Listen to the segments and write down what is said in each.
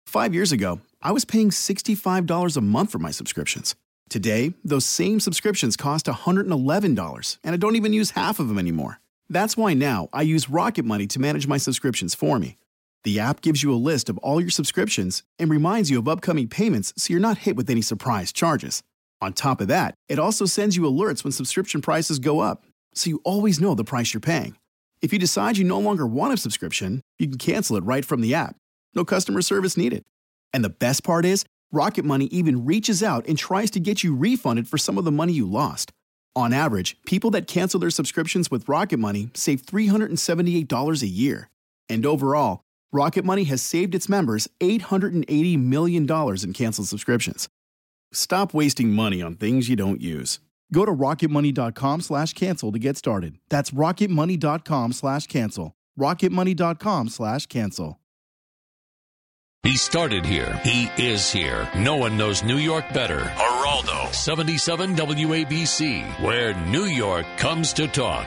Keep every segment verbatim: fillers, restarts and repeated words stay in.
Five years ago, I was paying sixty-five dollars a month for my subscriptions. Today, those same subscriptions cost one hundred eleven dollars, and I don't even use half of them anymore. That's why now I use Rocket Money to manage my subscriptions for me. The app gives you a list of all your subscriptions and reminds you of upcoming payments so you're not hit with any surprise charges. On top of that, it also sends you alerts when subscription prices go up, so you always know the price you're paying. If you decide you no longer want a subscription, you can cancel it right from the app. No customer service needed. And the best part is, Rocket Money even reaches out and tries to get you refunded for some of the money you lost. On average, people that cancel their subscriptions with Rocket Money save three hundred seventy-eight dollars a year. And overall, Rocket Money has saved its members eight hundred eighty million dollars in canceled subscriptions. Stop wasting money on things you don't use. Go to rocketmoney.com slash cancel to get started. That's rocketmoney.com slash cancel. rocketmoney.com slash cancel. He started here. He is here. No one knows New York better. Geraldo, seventy-seven W A B C, where New York comes to talk.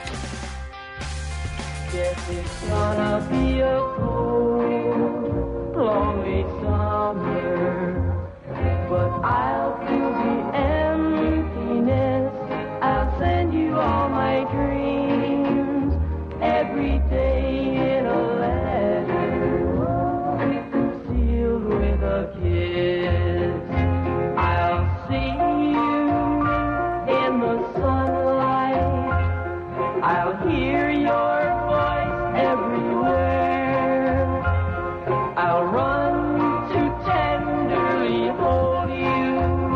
Yes, it's gonna be a cold, lonely summer, but I'll fill the emptiness. I'll send you all my dreams every day in a with a kiss. I'll see you in the sunlight. I'll hear your voice everywhere. I'll run to tenderly hold you,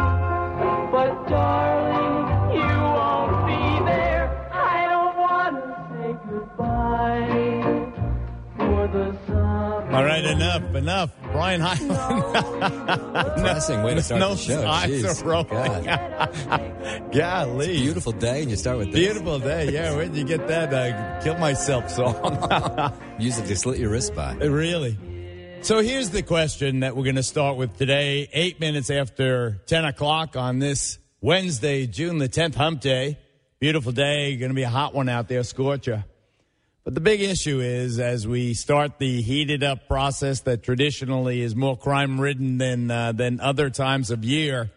but darling, you won't be there. I don't want to say goodbye for the sun. All right, enough, enough. Brian Hyland. Depressing way to start no the show. Eyes Jeez. are rolling. Golly. It's a beautiful day, and you start with this. Beautiful day, yeah. Where did you get that uh, Kill Myself song? Music to slit your wrist by. Really? So here's the question that we're going to start with today. Eight minutes after ten o'clock on this Wednesday, June the tenth, hump day. Beautiful day. Going to be a hot one out there, scorcher. But the big issue is, as we start the heated up process that traditionally is more crime ridden than uh, than other times of year,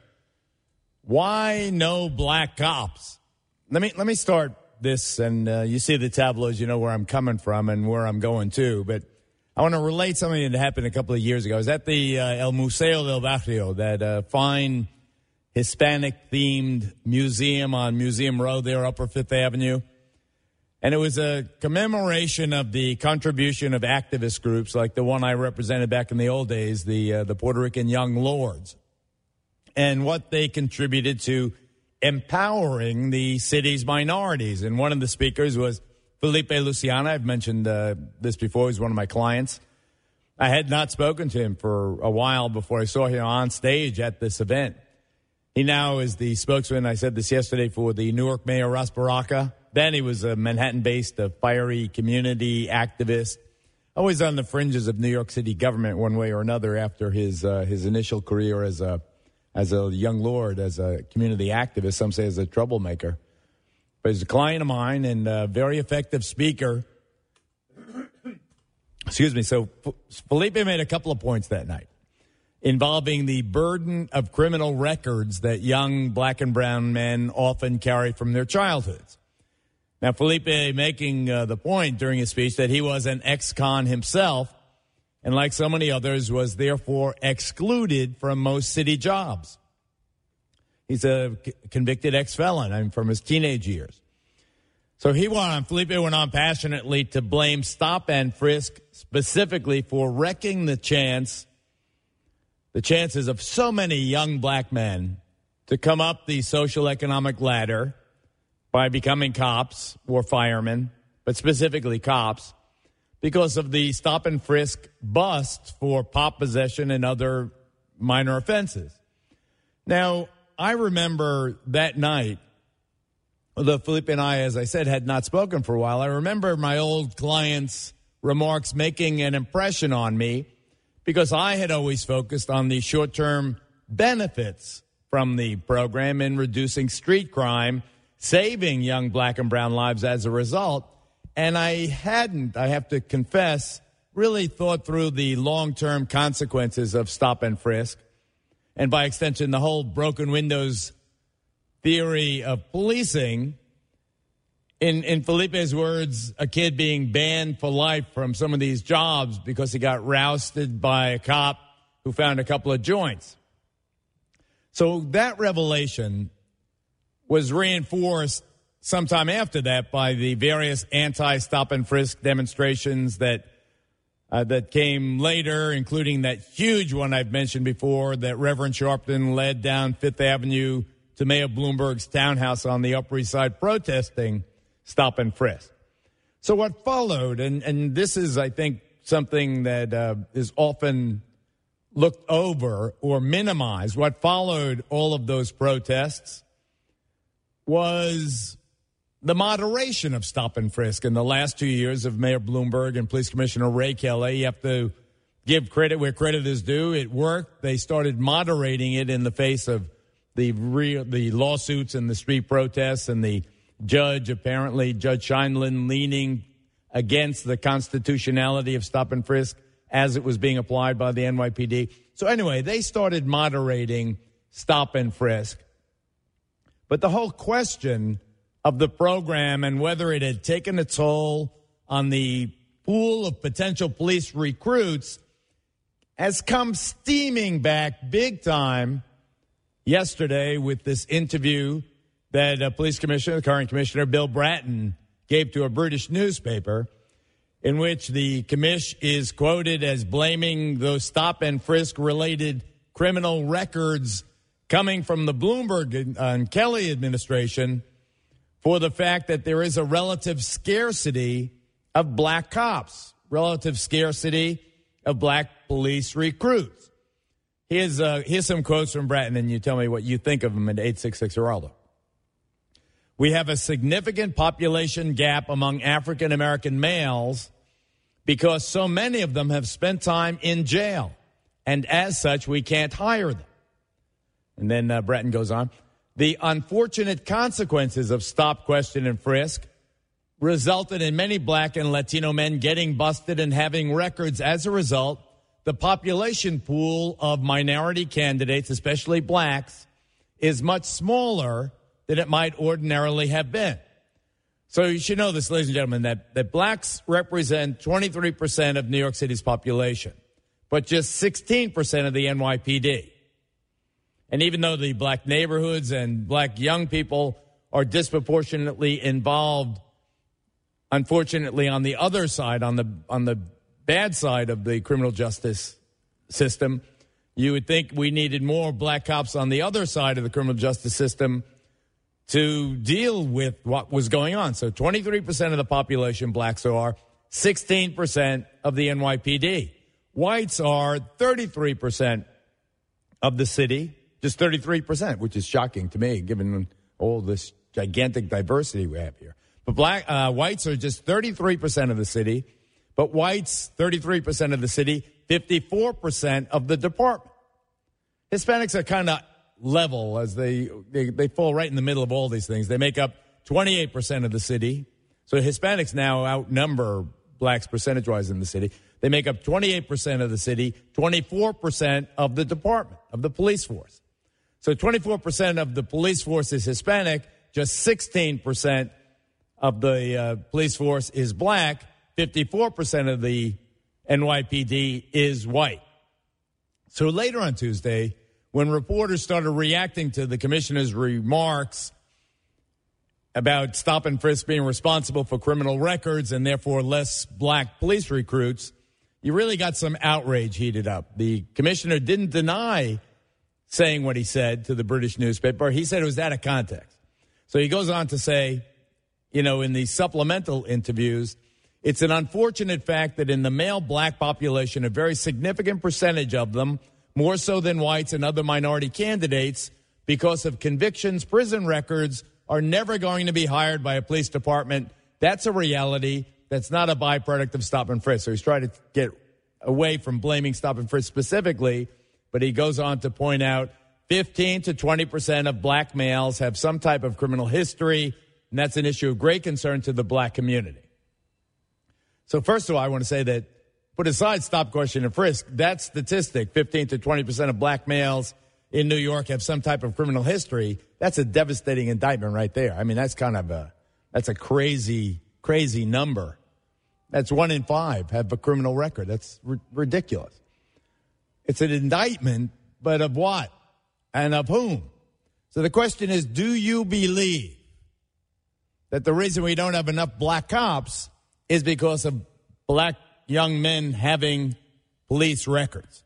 why no black cops? Let me let me start this, and uh, you see the tabloids, you know where I'm coming from and where I'm going to. But I want to relate something that happened a couple of years ago. I was at the uh, El Museo del Barrio, that uh, fine Hispanic themed museum on Museum Road there, Upper Fifth Avenue. And it was a commemoration of the contribution of activist groups like the one I represented back in the old days, the uh, the Puerto Rican Young Lords, and what they contributed to empowering the city's minorities. And one of the speakers was Felipe Luciana. I've mentioned uh, this before. He's one of my clients. I had not spoken to him for a while before I saw him on stage at this event. He now is the spokesman, I said this yesterday, for the Newark Mayor Ras Baraka. Then he was a Manhattan-based, a fiery community activist, always on the fringes of New York City government one way or another after his uh, his initial career as a as a young lord, as a community activist, some say as a troublemaker. But he's a client of mine and a very effective speaker. Excuse me. So Felipe made a couple of points that night involving the burden of criminal records that young black and brown men often carry from their childhoods. Now, Felipe making uh, the point during his speech that he was an ex-con himself, and like so many others, was therefore excluded from most city jobs. He's a c- convicted ex-felon, I mean, from his teenage years. So he went on, Felipe went on passionately to blame stop and frisk specifically for wrecking the chance, the chances of so many young black men to come up the social economic ladder by becoming cops or firemen, but specifically cops, because of the stop and frisk bust for pot possession and other minor offenses. Now, I remember that night, although Felipe and I, as I said, had not spoken for a while, I remember my old client's remarks making an impression on me because I had always focused on the short-term benefits from the program in reducing street crime, saving young black and brown lives as a result. And I hadn't, I have to confess, really thought through the long-term consequences of stop and frisk, and by extension, the whole broken windows theory of policing. In in Felipe's words, a kid being banned for life from some of these jobs because he got rousted by a cop who found a couple of joints. So that revelation was reinforced sometime after that by the various anti-stop and frisk demonstrations that uh, that came later, including that huge one I've mentioned before that Reverend Sharpton led down Fifth Avenue to Mayor Bloomberg's townhouse on the Upper East Side protesting stop and frisk. So what followed, and, and this is, I think, something that uh, is often looked over or minimized, what followed all of those protests was the moderation of stop and frisk in the last two years of Mayor Bloomberg and Police Commissioner Ray Kelly. You have to give credit where credit is due. It worked. They started moderating it in the face of the real, the lawsuits and the street protests and the judge, apparently, Judge Scheindlin, leaning against the constitutionality of stop and frisk as it was being applied by the N Y P D. So anyway, they started moderating stop and frisk. But the whole question of the program and whether it had taken a toll on the pool of potential police recruits has come steaming back big time yesterday with this interview that uh, police commissioner, the current commissioner, Bill Bratton, gave to a British newspaper, in which the commish is quoted as blaming those stop and frisk related criminal records coming from the Bloomberg and Kelly administration for the fact that there is a relative scarcity of black cops, relative scarcity of black police recruits. Here's, uh, here's some quotes from Bratton, and you tell me what you think of them at eight six six Geraldo. We have a significant population gap among African American males because so many of them have spent time in jail, and as such, we can't hire them. And then uh, Bratton goes on. The unfortunate consequences of stop, question, and frisk resulted in many black and Latino men getting busted and having records. As a result, the population pool of minority candidates, especially blacks, is much smaller than it might ordinarily have been. So you should know this, ladies and gentlemen, that, that blacks represent twenty-three percent of New York City's population, but just sixteen percent of the N Y P D. And even though the black neighborhoods and black young people are disproportionately involved, unfortunately, on the other side, on the on the bad side of the criminal justice system, you would think we needed more black cops on the other side of the criminal justice system to deal with what was going on. So twenty-three percent of the population, blacks are, sixteen percent of the N Y P D. Whites are thirty-three percent of the city, just thirty-three percent, which is shocking to me, given all this gigantic diversity we have here. But black uh, whites are just thirty-three percent of the city, but whites, thirty-three percent of the city, fifty-four percent of the department. Hispanics are kind of level as they, they they fall right in the middle of all these things. They make up twenty-eight percent of the city. So Hispanics now outnumber blacks percentage-wise in the city. They make up twenty-eight percent of the city, twenty-four percent of the department, of the police force. So twenty-four percent of the police force is Hispanic, just sixteen percent of the uh, police force is black, fifty-four percent of the N Y P D is white. So later on Tuesday, when reporters started reacting to the commissioner's remarks about stop and frisk being responsible for criminal records and therefore less black police recruits, you really got some outrage heated up. The commissioner didn't deny saying what he said to the British newspaper. He said it was out of context. So he goes on to say, you know, in the supplemental interviews, it's an unfortunate fact that in the male black population, a very significant percentage of them, more so than whites and other minority candidates, because of convictions, prison records, are never going to be hired by a police department. That's a reality. That's not a byproduct of stop and frisk. So he's trying to get away from blaming stop and frisk specifically, but he goes on to point out fifteen to twenty percent of black males have some type of criminal history, and that's an issue of great concern to the black community. So first of all, I want to say that put aside stop, question, and frisk, that statistic, fifteen to twenty percent of black males in New York have some type of criminal history. That's a devastating indictment right there. I mean, that's kind of a, that's a crazy, crazy number. That's one in five have a criminal record. That's r- ridiculous. It's an indictment, but of what? And of whom? So the question is, do you believe that the reason we don't have enough black cops is because of black young men having police records?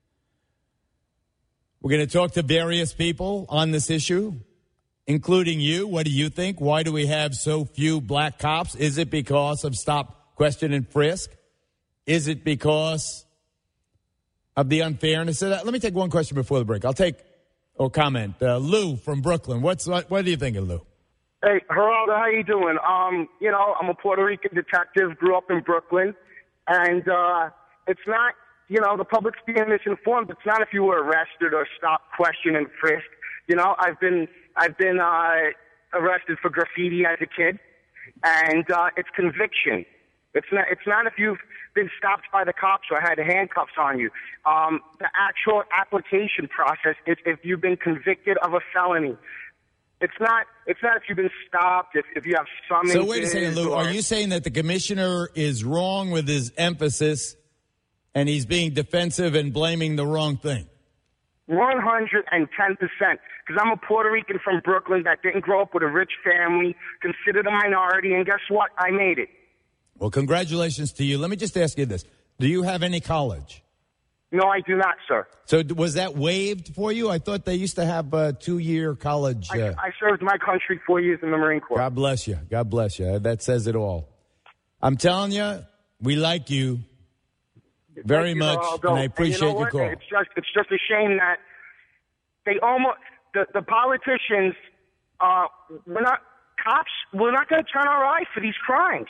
We're going to talk to various people on this issue, including you. What do you think? Why do we have so few black cops? Is it because of stop, question, and frisk? Is it because of the unfairness of that? Let me take one question before the break. I'll take or comment. Uh, Lou from Brooklyn. What's what, what do you think of Lou? Hey, Geraldo, how you doing? Um, you know, I'm a Puerto Rican detective, grew up in Brooklyn, and uh, it's not, you know, the public's being misinformed. It's not if you were arrested or stopped, questioned, and frisked. You know, I've been I've been uh, arrested for graffiti as a kid, and uh, it's conviction. It's not it's not if you've been stopped by the cops or had handcuffs on you. Um, the actual application process is if you've been convicted of a felony. It's not. It's not if you've been stopped. If, if you have summonses. So wait a second, Lou. Or, are you saying that the commissioner is wrong with his emphasis, and he's being defensive and blaming the wrong thing? One hundred and ten percent. Because I'm a Puerto Rican from Brooklyn that didn't grow up with a rich family, considered a minority, and guess what? I made it. Well, congratulations to you. Let me just ask you this: do you have any college? No, I do not, sir. So was that waived for you? I thought they used to have a two-year college. Uh, I, I served my country four years in the Marine Corps. God bless you. God bless you. That says it all. I'm telling you, we like you very Thank you, much, Geraldo. and I appreciate and you know your call. It's just, it's just a shame that they almost the, the politicians. Uh, we're not cops. We're not going to turn our eye for these crimes.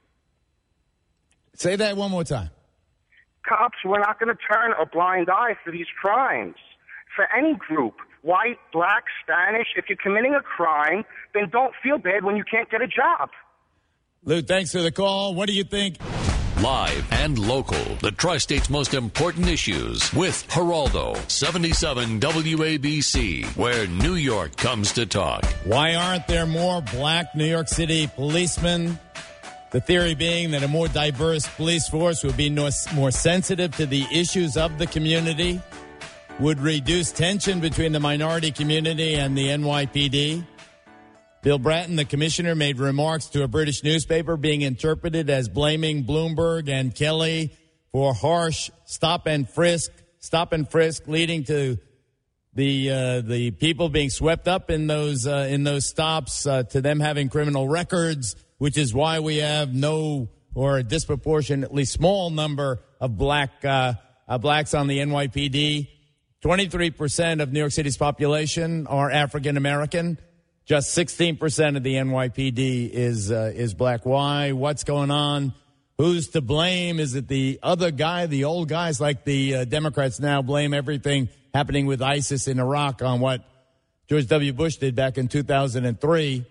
Say that one more time. Cops, we're not going to turn a blind eye for these crimes. For any group, white, black, Spanish, if you're committing a crime, then don't feel bad when you can't get a job. Lou, thanks for the call. What do you think? Live and local, the Tri-State's most important issues with Geraldo, seventy-seven W A B C, where New York comes to talk. Why aren't there more black New York City policemen? The theory being that a more diverse police force would be more sensitive to the issues of the community, would reduce tension between the minority community and the N Y P D. Bill Bratton, the commissioner, made remarks to a British newspaper being interpreted as blaming Bloomberg and Kelly for harsh stop and frisk, stop and frisk, leading to the uh, the people being swept up in those uh, in those stops, uh, to them having criminal records, which is why we have no or a disproportionately small number of black uh, uh, blacks on the N Y P D. twenty-three percent of New York City's population are African American. Just sixteen percent of the N Y P D is uh, is black. Why? What's going on? Who's to blame? Is it the other guy, the old guys like the uh, Democrats now blame everything happening with ISIS in Iraq on what George W. Bush did back in two thousand three?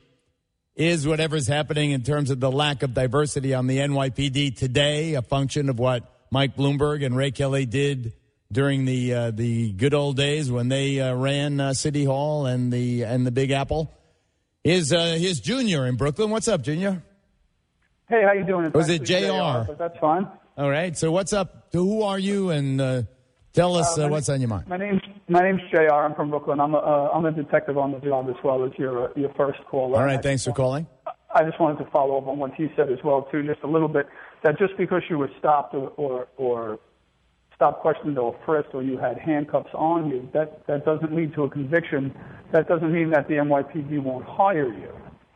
Is whatever's happening in terms of the lack of diversity on the N Y P D today a function of what Mike Bloomberg and Ray Kelly did during the uh, the good old days when they uh, ran uh, City Hall and the and the Big Apple? Here's, uh, here's Junior in Brooklyn. What's up, Junior? Hey, how you doing? It's Was it actually J R? But that's fine. All right. So what's up? So who are you? And uh, tell us uh, Uh, my what's on your mind. My name's my name's J R. I'm from Brooklyn. I'm a uh, I'm a detective on the job as well as your uh, your first caller. All right. Thanks for calling. I just wanted to follow up on what he said as well too, just a little bit. That just because you were stopped or or, or stopped, questioned, or frisked, or you had handcuffs on you, that that doesn't lead to a conviction. That doesn't mean that the N Y P D won't hire you.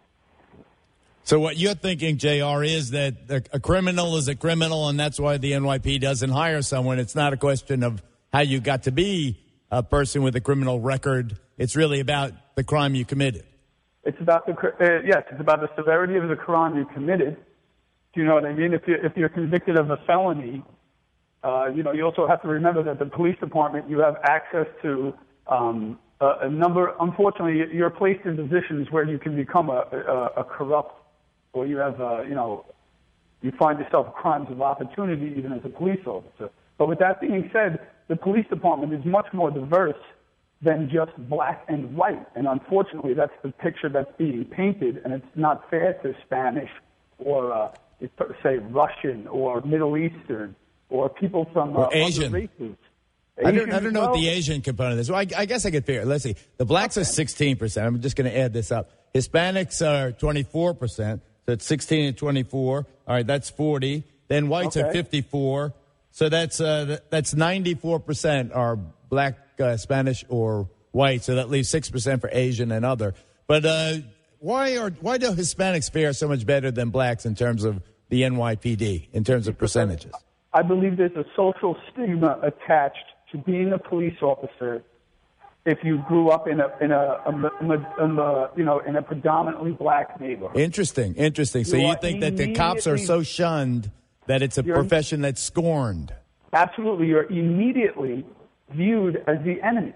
So what you're thinking, J R, is that a criminal is a criminal, and that's why the N Y P D doesn't hire someone. It's not a question of how you got to be a person with a criminal record. It's really about the crime you committed. It's about the uh, yes, it's about the severity of the crime you committed. Do you know what I mean? If you if you're convicted of a felony, uh, you know you also have to remember that the police department, you have access to um, a, a number. Unfortunately, you're placed in positions where you can become a, a, a corrupt, or you have uh, you know you find yourself crimes of opportunity even as a police officer. But with that being said, the police department is much more diverse than just black and white. And unfortunately, that's the picture that's being painted, and it's not fair to Spanish or, uh, say, Russian or Middle Eastern or people from uh, or Asian. other races. I don't, I don't know what the Asian component is. Well, I, I guess I could figure it. Let's see. The blacks okay. are sixteen percent. I'm just going to add this up. Hispanics are twenty-four percent. So it's sixteen and twenty-four. All right, that's forty. Then whites okay. are fifty-four. So that's uh, that's ninety-four percent are black, uh, Spanish, or white. So that leaves six percent for Asian and other. But uh, why are why do Hispanics fare so much better than blacks in terms of the N Y P D, in terms of percentages? I believe there's a social stigma attached to being a police officer if you grew up in a in a, a, a, in a you know in a predominantly black neighborhood. Interesting, interesting. So you, you think that the cops are so shunned that it's a profession that's scorned? Absolutely, you're immediately viewed as the enemy.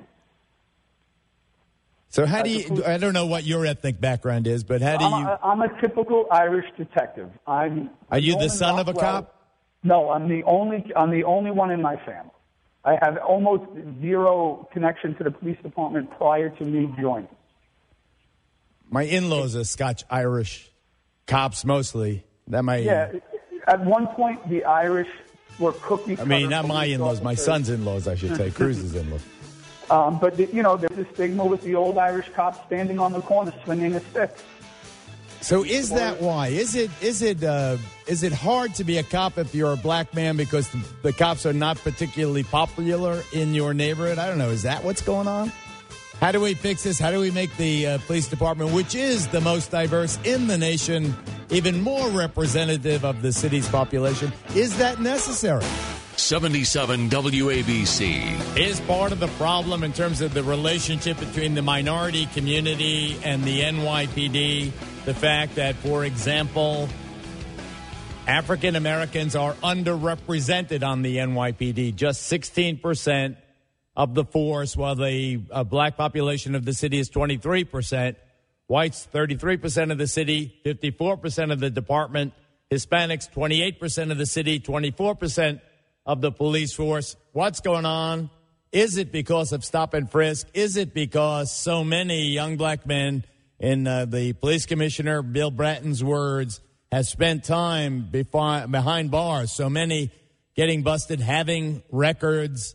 So how do you? I don't know what your ethnic background is, but how do I'm you? A, I'm a typical Irish detective. I'm. Are you the Norman son of a Rockwell. cop? No, I'm the only. I'm the only one in my family. I have almost zero connection to the police department prior to me joining. My in-laws are Scotch-Irish cops mostly. That might. Yeah, at one point the Irish were cookie. I mean, not my in-laws, my son's in-laws, I should say, Cruz's in-laws. Um, but the, you know, there's a stigma with the old Irish cop standing on the corner swinging a stick. So is that why? Is it is it uh, is it hard to be a cop if you're a black man because the, the cops are not particularly popular in your neighborhood? I don't know. Is that what's going on? How do we fix this? How do we make the uh, police department, which is the most diverse in the nation, even more representative of the city's population? Is that necessary? seventy-seven W A B C. Is part of the problem in terms of the relationship between the minority community and the N Y P D the fact that, for example, African Americans are underrepresented on the N Y P D, just sixteen percent of the force, while the uh, black population of the city is twenty-three percent. Whites, thirty-three percent of the city, fifty-four percent of the department. Hispanics, twenty-eight percent of the city, twenty-four percent of the police force. What's going on? Is it because of stop and frisk? Is it because so many young black men, in uh, the police commissioner, Bill Bratton's words, has spent time before, behind bars, so many getting busted, having records?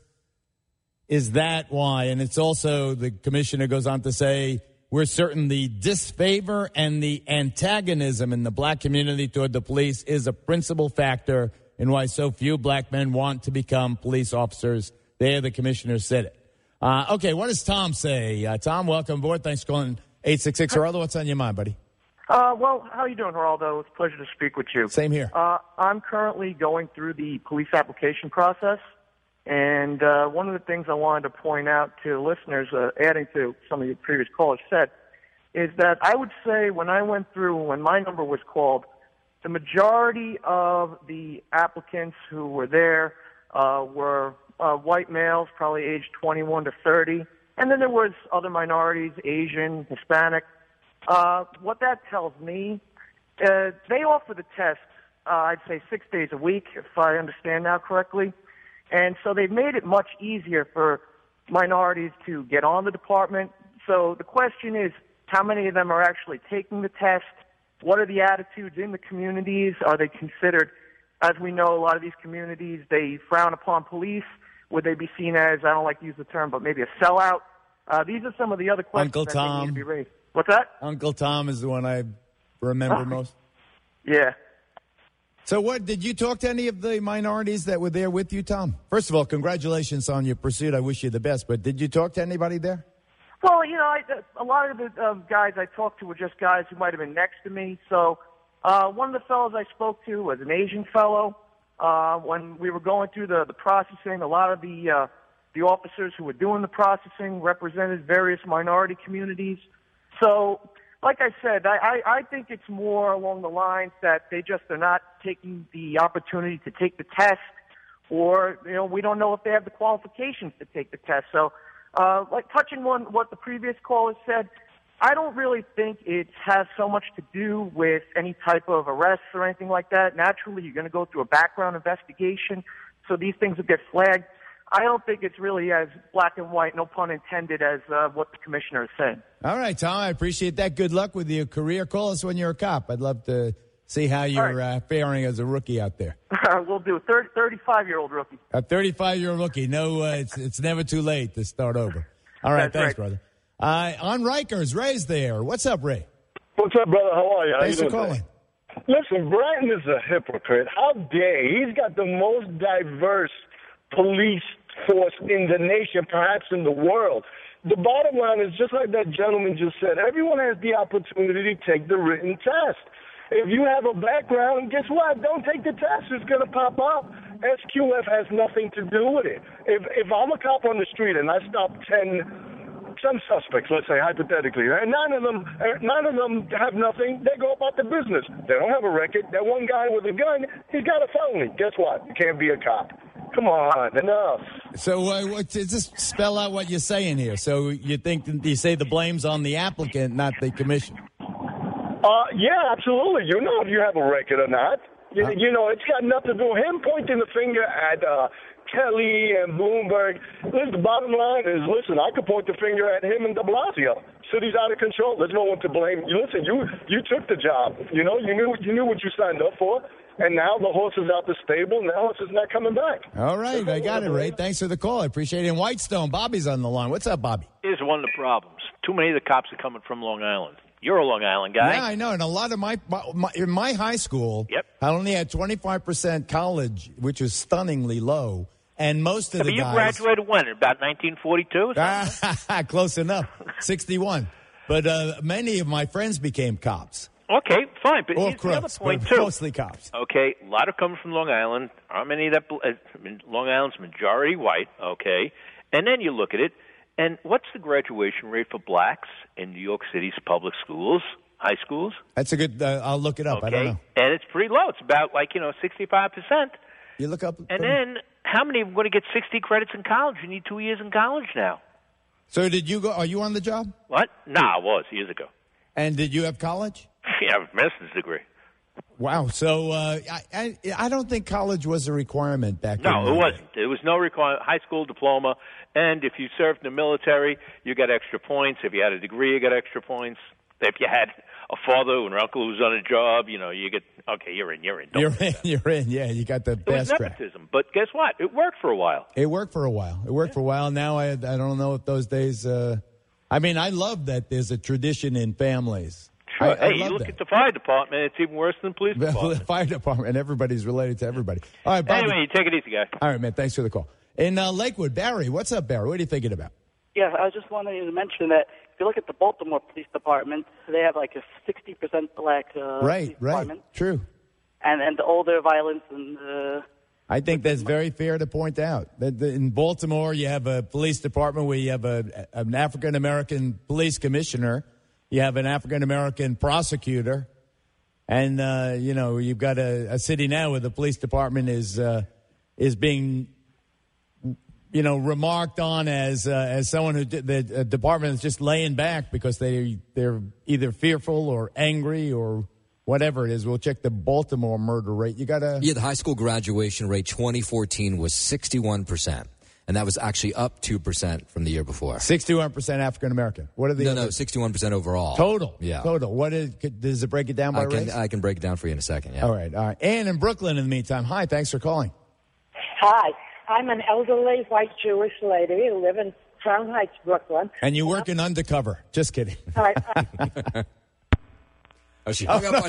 Is that why? And it's also, the commissioner goes on to say, we're certain the disfavor and the antagonism in the black community toward the police is a principal factor in why so few black men want to become police officers. There, the commissioner said it. Uh, okay, what does Tom say? Uh, Tom, welcome aboard. Thanks for calling eight six six. Geraldo, what's on your mind, buddy? Uh, well, how are you doing, Geraldo? It's a pleasure to speak with you. Same here. Uh, I'm currently going through the police application process, and uh, one of the things I wanted to point out to listeners, uh, adding to some of your previous callers said, is that I would say when I went through, when my number was called, the majority of the applicants who were there uh, were uh, white males, probably aged twenty-one to thirty, and then there was other minorities, Asian, Hispanic. Uh, what that tells me, uh, they offer the test, uh, I'd say six days a week, if I understand now correctly. And so they've made it much easier for minorities to get on the department. So the question is, how many of them are actually taking the test? What are the attitudes in the communities? Are they considered, as we know, a lot of these communities, they frown upon police. Would they be seen as, I don't like to use the term, but maybe a sellout? Uh, these are some of the other questions Uncle that Tom. need to be raised. What's that? Uncle Tom is the one I remember most. Yeah. So what, did you talk to any of the minorities that were there with you, Tom? First of all, congratulations on your pursuit. I wish you the best. But did you talk to anybody there? Well, you know, I, a lot of the uh, guys I talked to were just guys who might have been next to me. So uh, one of the fellows I spoke to was an Asian fellow. Uh, when we were going through the, the processing, a lot of the uh, the officers who were doing the processing represented various minority communities. So, like I said, I, I, I think it's more along the lines that they just are not taking the opportunity to take the test, or, you know, we don't know if they have the qualifications to take the test. So, uh, like touching on what the previous caller said, I don't really think it has so much to do with any type of arrests or anything like that. Naturally, you're going to go through a background investigation, so these things will get flagged. I don't think it's really as black and white, no pun intended, as uh, what the commissioner is saying. All right, Tom, I appreciate that. Good luck with your career. Call us when you're a cop. I'd love to see how you're right. uh, faring as a rookie out there. We'll do. thirty, thirty-five-year-old rookie. A thirty-five-year-old rookie. No, uh, it's, it's never too late to start over. All right, That's thanks, right. brother. Uh, on Rikers, Ray's there. What's up, Ray? What's up, brother? How are you? How Thanks you for doing calling. today? Listen, Bratton is a hypocrite. How dare he? He's got the most diverse police force in the nation, perhaps in the world. The bottom line is, just like that gentleman just said, everyone has the opportunity to take the written test. If you have a background, guess what? Don't take the test. It's going to pop up. S Q F has nothing to do with it. If if I'm a cop on the street and I stop ten, some suspects, let's say hypothetically, and none of them, none of them have nothing, they go about their business. They don't have a record. That one guy with a gun, he's got a felony. Guess what? You can't be a cop. Come on, enough. So uh, what, just spell out what you're saying here. So you think you say the blame's on the applicant, not the commission? Uh, yeah, absolutely. You know if you have a record or not. You, huh? you know, it's got nothing to do with him pointing the finger at uh, Kelly and Bloomberg. Listen, the bottom line is, listen, I could point the finger at him and de Blasio. City's out of control. There's no one to blame. You listen, you you took the job. You know, you knew you knew what you signed up for. And now the horse is out the stable, and the horse is not coming back. All right, I got it, Ray. Thanks for the call. I appreciate it. In Whitestone, Bobby's on the line. What's up, Bobby? Here's one of the problems. Too many of the cops are coming from Long Island. You're a Long Island guy. Yeah, I know. And a lot of my, my in my high school, yep. I only had twenty-five percent college, which was stunningly low. And most of yeah, the but you guys. graduated when? About nineteen forty-two? Close enough. sixty-one. But uh, many of my friends became cops. Okay, fine. But or here's crooks, the other point, but too. Mostly cops. Okay, a lot of coming from Long Island. How many of that? Uh, Long Island's majority white, okay? And then you look at it, and what's the graduation rate for blacks in New York City's public schools, high schools? That's a good, uh, I'll look it up. Okay. I don't know. And it's pretty low. It's about, like, you know, sixty-five percent. You look up. And then how many are going to get sixty credits in college? You need two years in college now. So did you go, are you on the job? What? No, I was years ago. And did you have college? Yeah, I have a master's degree. Wow. So uh, I, I I don't think college was a requirement back no, then. No, it wasn't. There was no requirement. High school diploma. And if you served in the military, you got extra points. If you had a degree, you got extra points. If you had a father or an uncle who was on a job, you know, you get, okay, you're in, you're in. Don't you're in, you're in. Yeah, you got the it was fast track. nepotism. But guess what? It worked for a while. It worked for a while. It worked yeah. for a while. Now I I don't know if those days. Uh, I mean, I love that there's a tradition in families. Sure. I, I hey, you look that. at the fire department, it's even worse than the police department. The fire department, and everybody's related to everybody. All right, Bobby. Anyway, you take it easy, guy. All right, man. Thanks for the call. In uh, Lakewood, Barry, what's up, Barry? What are you thinking about? Yeah, I was just wanting to mention that if you look at the Baltimore Police Department, they have like a sixty percent black uh, right, police right. department. True. And and the older violence and uh, I think that's very fair to point out. That in Baltimore, you have a police department where you have a, an African-American police commissioner. You have an African-American prosecutor. And, uh, you know, you've got a, a city now where the police department is uh, is being, you know, remarked on as uh, as someone who the uh, department is just laying back because they, they're either fearful or angry or whatever it is. We'll check the Baltimore murder rate. You got a Yeah, the high school graduation rate twenty fourteen was sixty-one percent. And that was actually up two percent from the year before. sixty-one percent African American. What are the No, other? no, sixty-one percent overall. Total. Yeah. Total. What is, does it break it down by I can, race? I can break it down for you in a second, yeah. All right, all right. Ann in Brooklyn in the meantime. Hi, thanks for calling. Hi. I'm an elderly white Jewish lady who live in Crown Heights, Brooklyn. And you work in undercover. Just kidding. All right. I- Oh, she hung oh, up no, on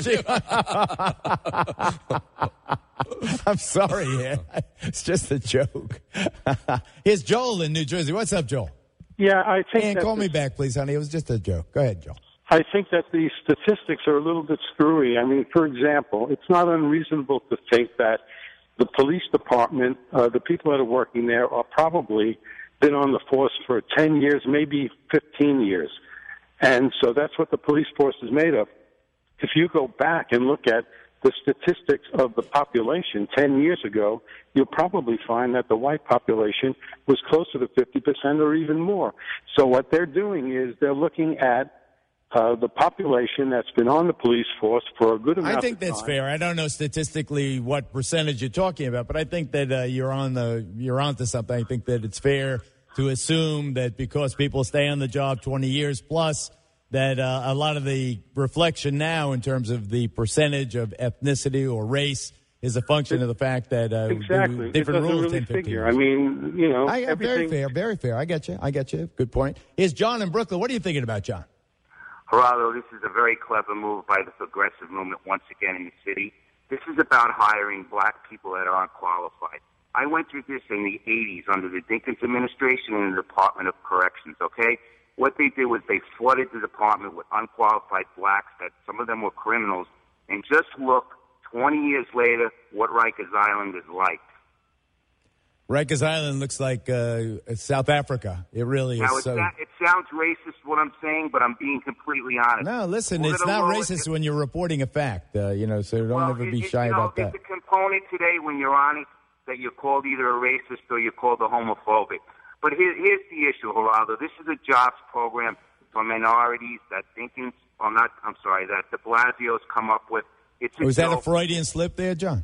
she... you. I'm sorry, Ann. It's just a joke. Here's Joel in New Jersey. What's up, Joel? Yeah, I think Ann, that call the, me back, please, honey. It was just a joke. Go ahead, Joel. I think that the statistics are a little bit screwy. I mean, for example, it's not unreasonable to think that the police department, uh, the people that are working there, are probably been on the force for ten years, maybe fifteen years. And so that's what the police force is made of. If you go back and look at the statistics of the population ten years ago, you'll probably find that the white population was closer to fifty percent or even more. So what they're doing is they're looking at uh, the population that's been on the police force for a good amount I think of that's time. fair. I don't know statistically what percentage you're talking about, but I think that uh, you're on the you're onto something. I think that it's fair to assume that because people stay on the job twenty years plus, that uh, a lot of the reflection now in terms of the percentage of ethnicity or race is a function of the fact that uh, exactly different it doesn't rules really ten, fifteen figure. years. I mean, you know, I, everything. very fair, very fair. I get you. I get you. Good point. Here's John in Brooklyn. What are you thinking about, John? Geraldo, this is a very clever move by the progressive movement once again in the city. This is about hiring black people that aren't qualified. I went through this in the eighties under the Dinkins administration in the Department of Corrections, okay? What they did was they flooded the department with unqualified blacks that some of them were criminals. And just look, twenty years later, what Rikers Island is like. Rikers Island looks like uh, South Africa. It really Now, is. it, So. sa- it sounds racist what I'm saying, but I'm being completely honest. No, listen, We're it's gonna not lower racist it- when you're reporting a fact, uh, you know, so don't Well, ever it- be it- shy you know, about that. It's a component today when you're honest that you're called either a racist or you're called a homophobic. But here, here's the issue, Geraldo. This is a jobs program for minorities that Dinkins, well, not, I'm sorry, that de Blasio's come up with. It's a Was that a joke. Freudian slip there, John?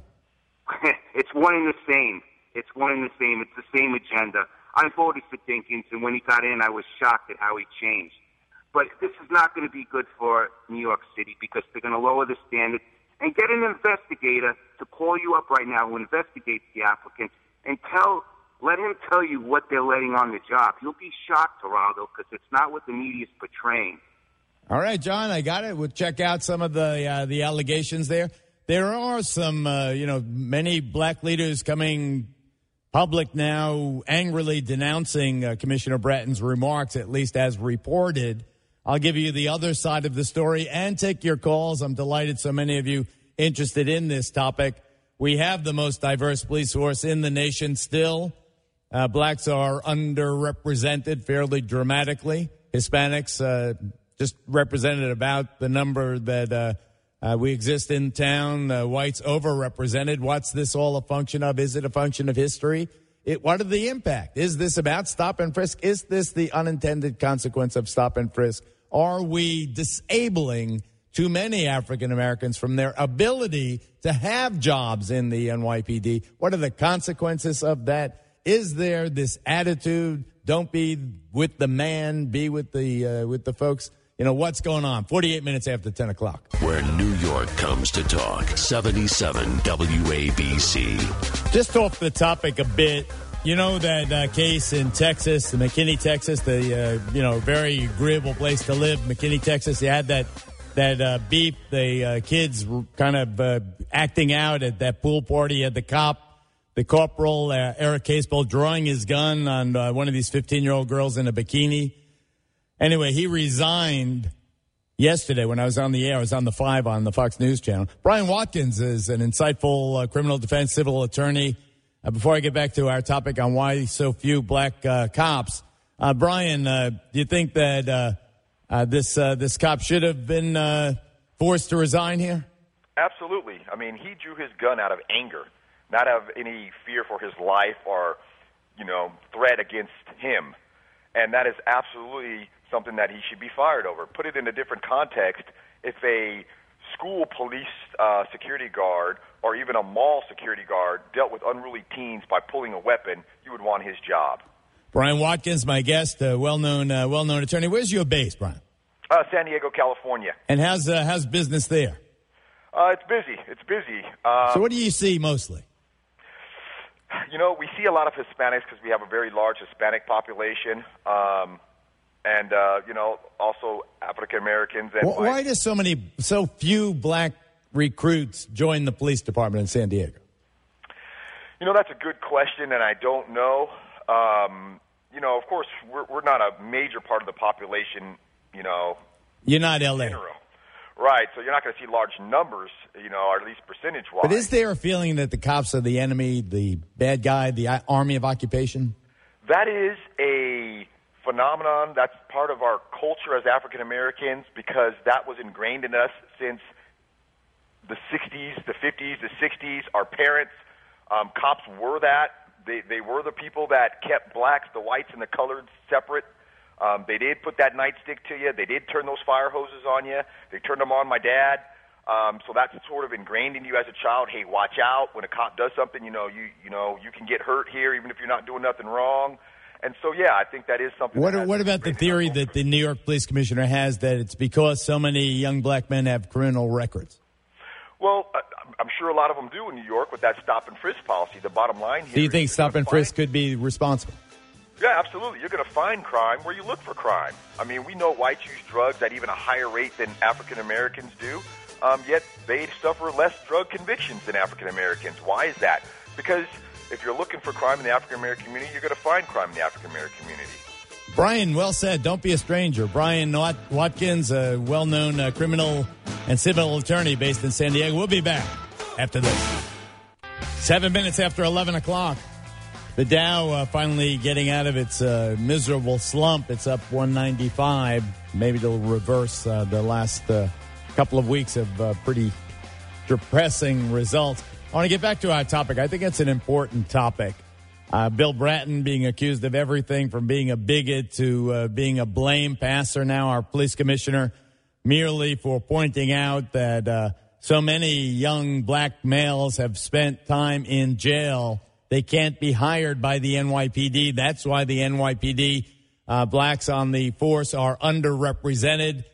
It's one and the same. It's one and the same. It's the same agenda. I voted for Dinkins, and when he got in, I was shocked at how he changed. But this is not going to be good for New York City because they're going to lower the standard and get an investigator to call you up right now who investigates the applicant and tell, let him tell you what they're letting on the job. You'll be shocked, Geraldo, because it's not what the media's portraying. All right, John, I got it. We'll check out some of the uh, the allegations there. There are some, uh, you know, many black leaders coming public now angrily denouncing uh, Commissioner Bratton's remarks, at least as reported. I'll give you the other side of the story and take your calls. I'm delighted so many of you interested in this topic. We have the most diverse police force in the nation still. Uh, blacks are underrepresented fairly dramatically. Hispanics uh, just represented about the number that uh, uh, we exist in town. Uh, whites overrepresented. What's this all a function of? Is it a function of history? It, what are the impact? Is this about stop and frisk? Is this the unintended consequence of stop and frisk? Are we disabling too many African Americans from their ability to have jobs in the N Y P D? What are the consequences of that? Is there this attitude, don't be with the man, be with the uh, with the folks? You know, what's going on? forty-eight minutes after ten o'clock. Where New York comes to talk. seventy-seven W A B C. Just off the topic a bit, you know that uh, case in Texas, the McKinney, Texas, the, uh, you know, very agreeable place to live, McKinney, Texas. You had that that uh, beef, the uh, kids were kind of uh, acting out at that pool party. You had the cop, the corporal, uh, Eric Casebolt, drawing his gun on uh, one of these fifteen-year-old girls in a bikini. Anyway, he resigned yesterday when I was on the air. I was on the five on the Fox News channel. Brian Watkins is an insightful uh, criminal defense civil attorney. Uh, before I get back to our topic on why so few black uh, cops, uh, Brian, uh, do you think that uh, uh, this uh, this cop should have been uh, forced to resign here? Absolutely. I mean, he drew his gun out of anger, not out of any fear for his life or, you know, threat against him. And that is absolutely something that he should be fired over. Put it in a different context. If a school police uh, security guard or even a mall security guard dealt with unruly teens by pulling a weapon, you would want his job. Brian Watkins, my guest, a well-known, uh, well-known attorney. Where's your base, Brian? Uh, San Diego, California. And how's uh, how's business there? Uh, it's busy. It's busy. Um, so what do you see mostly? You know, we see a lot of Hispanics because we have a very large Hispanic population. Um, and, uh, you know, also African Americans. And Why, why do so many, so few black recruits join the police department in San Diego? You know, that's a good question, and I don't know. Um, you know, of course, we're, we're not a major part of the population, you know. You're not L A. General. Right, so you're not going to see large numbers, you know, or at least percentage-wise. But is there a feeling that the cops are the enemy, the bad guy, the army of occupation? That is a phenomenon that's part of our culture as African Americans because that was ingrained in us since the sixties, the fifties, the sixties. Our parents, um, cops were that. They they were the people that kept blacks, the whites, and the coloreds separate. Um, they did put that nightstick to you. They did turn those fire hoses on you. They turned them on my dad. Um, so that's sort of ingrained in you as a child. Hey, watch out. When a cop does something, you know, you you know, you can get hurt here even if you're not doing nothing wrong. And so, yeah, I think that is something. What, that what about the theory that the New York Police Commissioner has that it's because so many young black men have criminal records? Well, I, I'm sure a lot of them do in New York with that stop and frisk policy. The bottom line here. Do you think is stop and frisk could be responsible? Yeah, absolutely. You're going to find crime where you look for crime. I mean, we know whites use drugs at even a higher rate than African Americans do, um, yet they suffer less drug convictions than African Americans. Why is that? Because if you're looking for crime in the African American community, you're going to find crime in the African American community. Brian, well said. Don't be a stranger. Brian Wat- Watkins, a well-known uh, criminal and civil attorney based in San Diego. We'll be back after this. Seven minutes after eleven o'clock. The Dow uh, finally getting out of its uh, miserable slump. It's up one ninety-five. Maybe it'll reverse uh, the last uh, couple of weeks of uh, pretty depressing results. I want to get back to our topic. I think it's an important topic. Uh, Bill Bratton being accused of everything from being a bigot to uh, being a blame passer now, our police commissioner, merely for pointing out that uh, so many young black males have spent time in jail. They can't be hired by the N Y P D. That's why the N Y P D uh, blacks on the force are underrepresented.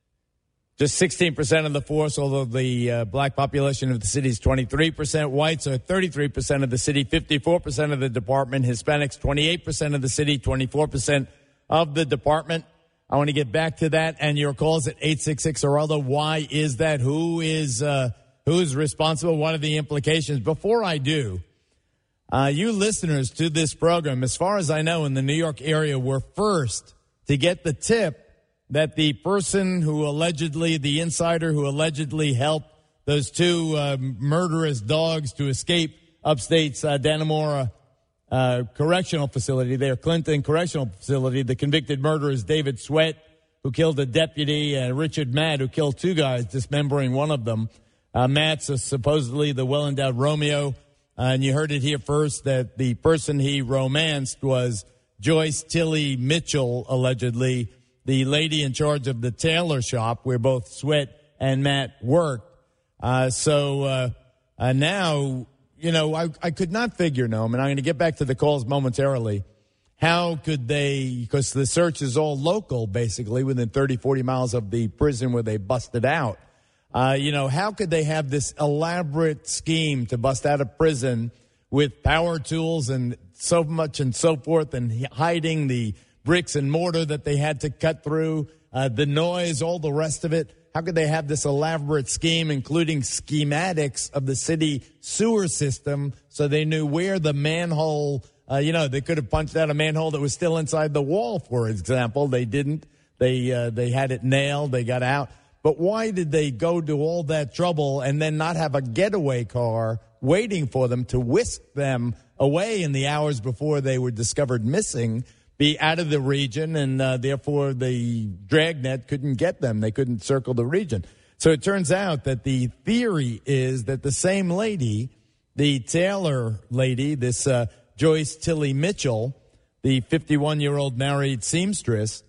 Just sixteen percent of the force, although the uh, black population of the city is twenty-three percent. Whites are thirty-three percent of the city, fifty-four percent of the department. Hispanics, twenty-eight percent of the city, twenty-four percent of the department. I want to get back to that and your calls at eight six six Geraldo. Why is that? Who is, uh, who is responsible? What are the implications? Before I do, Uh, you listeners to this program, as far as I know, in the New York area, were first to get the tip that the person who allegedly, the insider who allegedly helped those two uh, murderous dogs to escape upstate's uh, Dannemora uh, Correctional Facility, their Clinton Correctional Facility, the convicted murderer is David Sweat, who killed a deputy, and Richard Matt, who killed two guys, dismembering one of them. Uh, Matt's uh, supposedly the well-endowed Romeo. Uh, and you heard it here first that the person he romanced was Joyce Tilly Mitchell, allegedly, the lady in charge of the tailor shop where both Sweat and Matt worked. Uh, so uh, uh, now, you know, I, I could not figure, Noam, and I'm going to get back to the calls momentarily. How could they, because the search is all local, basically, within thirty, forty miles of the prison where they busted out. Uh, you know, how could they have this elaborate scheme to bust out of prison with power tools and so much and so forth, and hiding the bricks and mortar that they had to cut through, uh, the noise, all the rest of it? How could they have this elaborate scheme, including schematics of the city sewer system, so they knew where the manhole, uh, you know, they could have punched out a manhole that was still inside the wall, for example. They didn't. They, uh, they had it nailed. They got out. But why did they go to all that trouble and then not have a getaway car waiting for them to whisk them away in the hours before they were discovered missing, be out of the region, and uh, therefore the dragnet couldn't get them. They couldn't circle the region. So it turns out that the theory is that the same lady, the Taylor lady, this uh, Joyce Tilly Mitchell, the fifty-one-year-old married seamstress,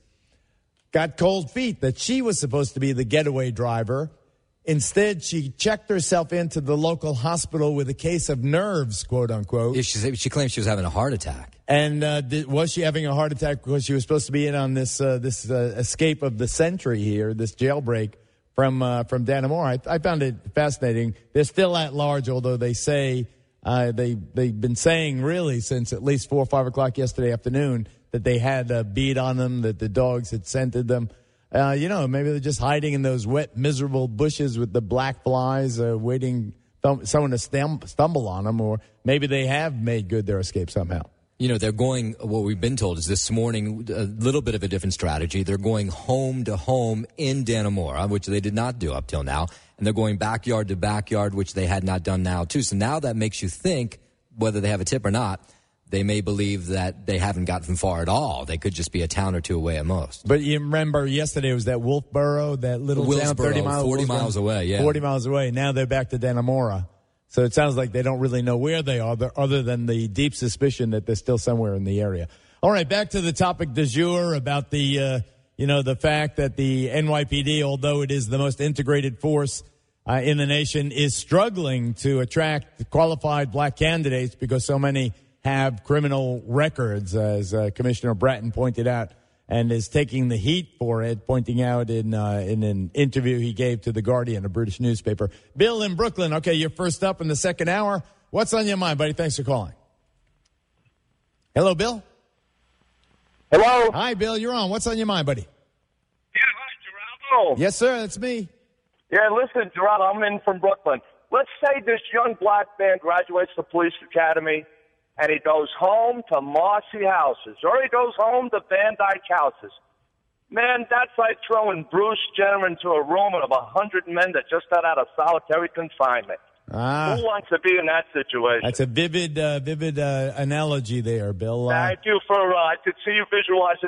got cold feet, that she was supposed to be the getaway driver. Instead, she checked herself into the local hospital with a case of nerves, quote unquote. Yeah, she, she claimed she was having a heart attack. And uh, did, was she having a heart attack because she was supposed to be in on this uh, this uh, escape of the century here, this jailbreak from uh, from Dannemora? I, I found it fascinating. They're still at large, although they say uh, they they've been saying really since at least four or five o'clock yesterday afternoon that they had a bead on them, that the dogs had scented them. Uh, you know, maybe they're just hiding in those wet, miserable bushes with the black flies, uh, waiting th- someone to stum- stumble on them, or maybe they have made good their escape somehow. You know, they're going, what we've been told is this morning, a little bit of a different strategy. They're going home to home in Dannemora, which they did not do up till now. And they're going backyard to backyard, which they had not done now, too. So now that makes you think, whether they have a tip or not, they may believe that they haven't gotten far at all. They could just be a town or two away at most. But you remember yesterday was that Wolfboro, that little town, thirty miles, forty miles away, yeah. forty miles away. Now they're back to Dannemora. So it sounds like they don't really know where they are, other than the deep suspicion that they're still somewhere in the area. All right, back to the topic du jour about the, uh, you know, the fact that the N Y P D, although it is the most integrated force uh, in the nation, is struggling to attract qualified black candidates because so many have criminal records, as uh, Commissioner Bratton pointed out, and is taking the heat for it, pointing out in uh, in an interview he gave to The Guardian, a British newspaper. Bill in Brooklyn, okay, you're first up in the second hour. What's on your mind, buddy? Thanks for calling. Hello, Bill. Hello. Hi, Bill. You're on. What's on your mind, buddy? Yeah, hi, Geraldo. Yes, sir. That's me. Yeah, listen, Geraldo, I'm in from Brooklyn. Let's say this young black man graduates the police academy, and he goes home to Marcy houses, or he goes home to Van Dyke houses. Man, that's like throwing Bruce Jenner into a room of a hundred men that just got out of solitary confinement. Ah, Who wants to be in that situation? that's a vivid, uh, vivid uh, analogy there, Bill. Uh, Thank you for, uh, I could see you visualizing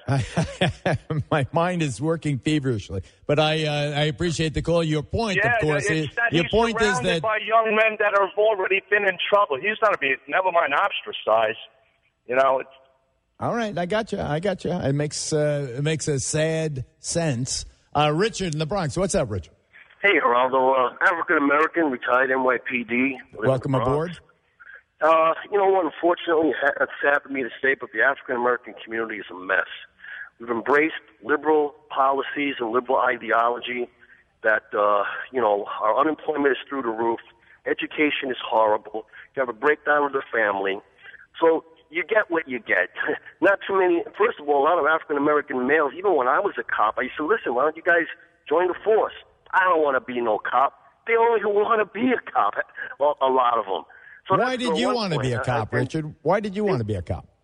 it now. my mind is working feverishly, but I uh, I appreciate the call. Your point, yeah, of course, it's is, that your he's point is surrounded that by young men that have already been in trouble. He's going to be, never mind ostracized. You know, it's, all right. I got you. I got you. It makes uh, it makes a sad sense. Uh, Richard in the Bronx. What's up, Richard? Hey, Geraldo, uh, African-American, retired N Y P D. Welcome aboard. Uh, you know what, unfortunately, it's sad for me to say, but the African-American community is a mess. We've embraced liberal policies and liberal ideology that, uh, you know, our unemployment is through the roof. Education is horrible. You have a breakdown of the family. So you get what you get. Not too many, first of all, a lot of African-American males, even when I was a cop, I used to listen, why don't you guys join the force? I don't want to be no cop. They only who want to be a cop, well, a lot of them. So Why did you want to be a cop, I, I, Richard? Why did you want to be a cop?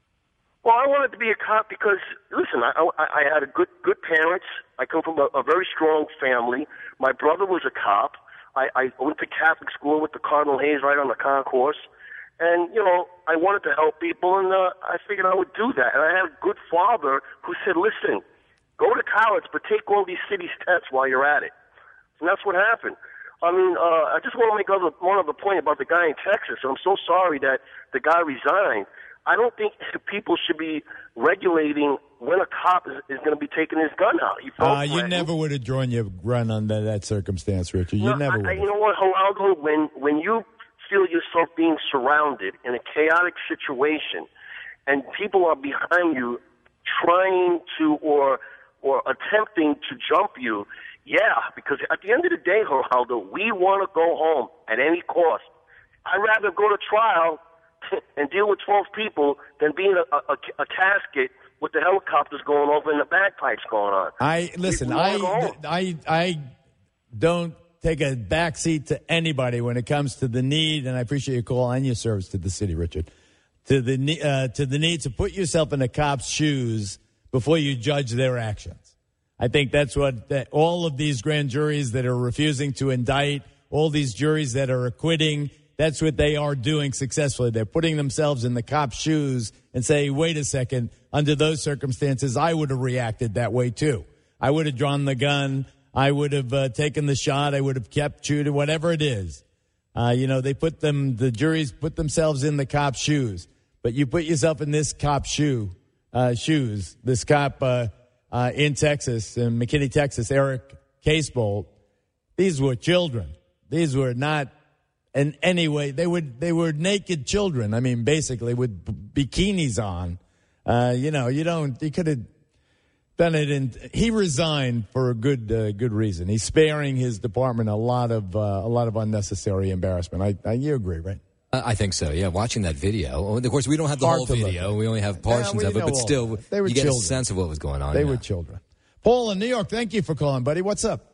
Well, I wanted to be a cop because, listen, I, I, I had a good good parents. I come from a, a very strong family. My brother was a cop. I, I went to Catholic school with the Cardinal Hayes right on the concourse. And, you know, I wanted to help people, and uh, I figured I would do that. And I had a good father who said, listen, go to college, but take all these cities tests while you're at it. And that's what happened. I mean, uh, I just want to make other, one other point about the guy in Texas. I'm so sorry that the guy resigned. I don't think people should be regulating when a cop is, is going to be taking his gun out. He felt Uh, you threatened. never would have drawn your run under that circumstance, Richard. You No, never I, would I, have. you know what, Geraldo? When when you feel yourself being surrounded in a chaotic situation, and people are behind you, trying to or or attempting to jump you, yeah, because at the end of the day, Geraldo, we want to go home at any cost. I'd rather go to trial and deal with twelve people than be in a, a, a casket with the helicopters going over and the bagpipes going on. I listen. We wanna go I home. I I don't take a backseat to anybody when it comes to the need, and I appreciate your call and your service to the city, Richard. To the ne- uh, to the need to put yourself in a cop's shoes before you judge their actions. I think that's what that, all of these grand juries that are refusing to indict, all these juries that are acquitting, that's what they are doing successfully. They're putting themselves in the cop's shoes and say, wait a second, under those circumstances, I would have reacted that way too. I would have drawn the gun. I would have uh, taken the shot. I would have kept shooting, whatever it is. Uh, you know, they put them, the juries put themselves in the cop's shoes. But you put yourself in this cop's shoe, uh, shoes, this cop, uh, Uh, in Texas, in McKinney, Texas, Eric Casebolt, these were children. These were not in any way, they were, they were naked children. I mean, basically with b- bikinis on. Uh, you know, you don't, you could have done it in, he resigned for a good, uh, good reason. He's sparing his department a lot of, uh, a lot of unnecessary embarrassment. I, I you agree, right? I think so, yeah. Watching that video. Of course, we don't have the Hard whole to look video. at. We only have portions Yeah, we of it, know but all still, of it. They were you get children. a sense of what was going on. They yeah. were children. Paul in New York, thank you for calling, buddy. What's up?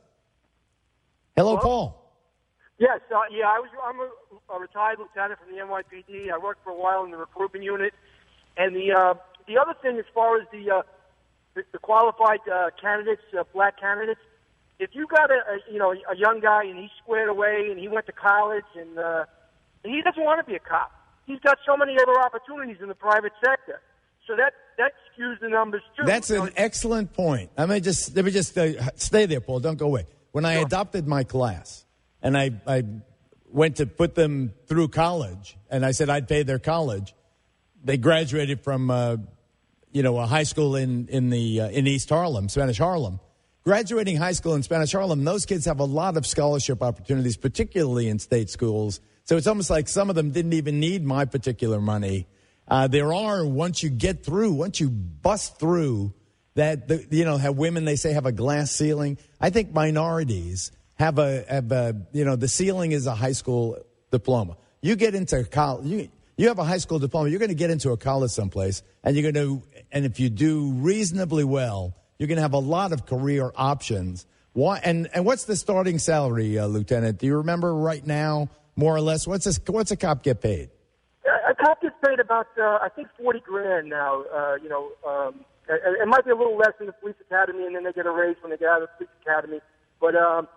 Hello, Hello? Paul. Yes, uh, yeah, I was. I'm a, a retired lieutenant from the N Y P D. I worked for a while in the recruitment unit, and the uh, the other thing, as far as the uh, the, the qualified uh, candidates, uh, black candidates, if you got a, a you know a young guy and he's squared away and he went to college and, uh, and he doesn't want to be a cop, he's got so many other opportunities in the private sector. So that that skews the numbers too. That's You know, an excellent point. Let me just let me just uh, stay there, Paul. Don't go away. When I adopted my class, and I, I went to put them through college, and I said I'd pay their college, they graduated from, uh, you know, a high school in in the uh, in East Harlem, Spanish Harlem. Graduating high school in Spanish Harlem, those kids have a lot of scholarship opportunities, particularly in state schools. So it's almost like some of them didn't even need my particular money. Uh, there are, once you get through, once you bust through, that, the, you know, have women, they say, have a glass ceiling. I think minorities have a, have a, you know, the ceiling is a high school diploma. You get into college, you, you have a high school diploma, you're going to get into a college someplace, and you're going to, and if you do reasonably well, you're going to have a lot of career options. Why, and, and what's the starting salary, uh, Lieutenant? Do you remember right now, more or less? What's a, what's a cop get paid? A cop gets paid about, uh, I think, forty grand now. Uh, you know, um, it, it might be a little less in the police academy, and then they get a raise when they get out of the police academy. But, um,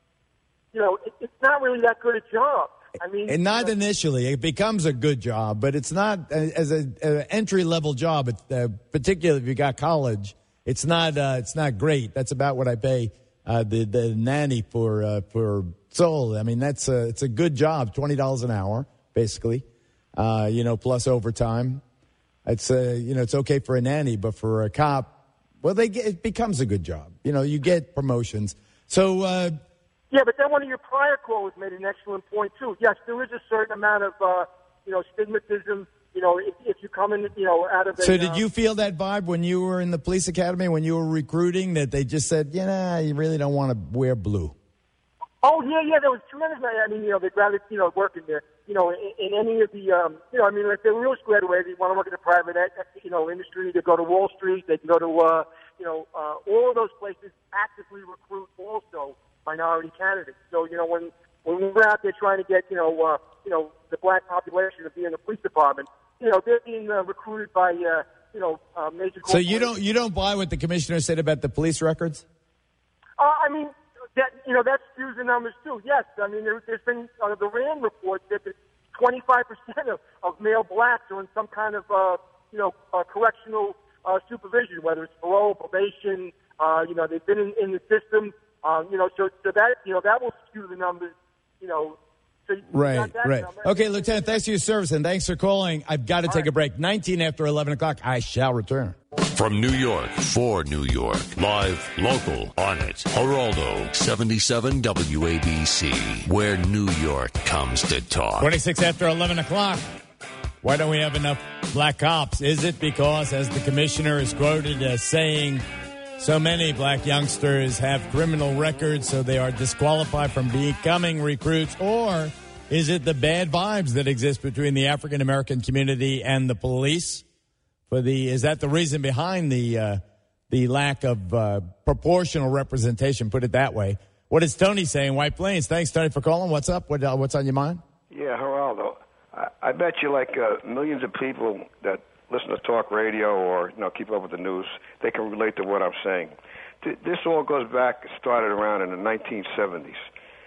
you know, it, it's not really that good a job. I mean, and not you know, initially. It becomes a good job, but it's not uh, as a, a entry level job. It's, uh, particularly if you got college, it's not. Uh, it's not great. That's about what I pay uh, the the nanny for uh, for Seoul. I mean, that's a, it's a good job, twenty dollars an hour, basically. Uh, you know, plus overtime. It's uh, you know, it's okay for a nanny, but for a cop, well, they get, it becomes a good job. You know, you get promotions. So. Uh, Yeah, but then one of your prior callers made an excellent point, too. Yes, there is a certain amount of, uh, you know, stigmatism, you know, if, if you come in, you know, out of a... So did uh, you feel that vibe when you were in the police academy, when you were recruiting, that they just said, yeah, nah, you really don't want to wear blue? Oh, yeah, yeah, there was tremendous... I mean, you know, they'd rather, you know, work in there, you know, in, in any of the, um, you know, I mean, if they're real squared away, they want to work in the private, you know, industry, they go to Wall Street, they can go to, uh, you know, uh, all of those places actively recruit also minority candidates. So, you know, when when we're out there trying to get, you know, uh, you know, the black population to be in the police department, you know, they're being uh, recruited by, uh, you know, uh, major. So you don't you don't buy what the commissioner said about the police records? Uh, I mean, that you know, that skews the numbers too. Yes, I mean, there, there's been uh, the RAND report that twenty-five percent of, of male blacks are in some kind of, uh, you know, uh, correctional uh, supervision, whether it's parole, probation. Uh, you know, they've been in, in the system. Um, you know, so, so that, you know, that will skew the numbers, you know. So you right, got that right. number. Okay, Lieutenant, thanks for your service, and thanks for calling. I've got to take a break. nineteen after eleven o'clock, I shall return. From New York, for New York, live, local, on it. Geraldo, seventy-seven W A B C, where New York comes to talk. twenty-six after eleven o'clock. Why don't we have enough black cops? Is it because, as the commissioner is quoted as saying, so many black youngsters have criminal records, so they are disqualified from becoming recruits? Or is it the bad vibes that exist between the African-American community and the police? For the Is that the reason behind the uh, the lack of uh, proportional representation, put it that way? What is Tony saying? White Plains. Thanks, Tony, for calling. What's up? What, uh, what's on your mind? Yeah, Geraldo, I, I bet you like uh, millions of people that listen to talk radio or, you know, keep up with the news, they can relate to what I'm saying. This all goes back, started around in the nineteen seventies.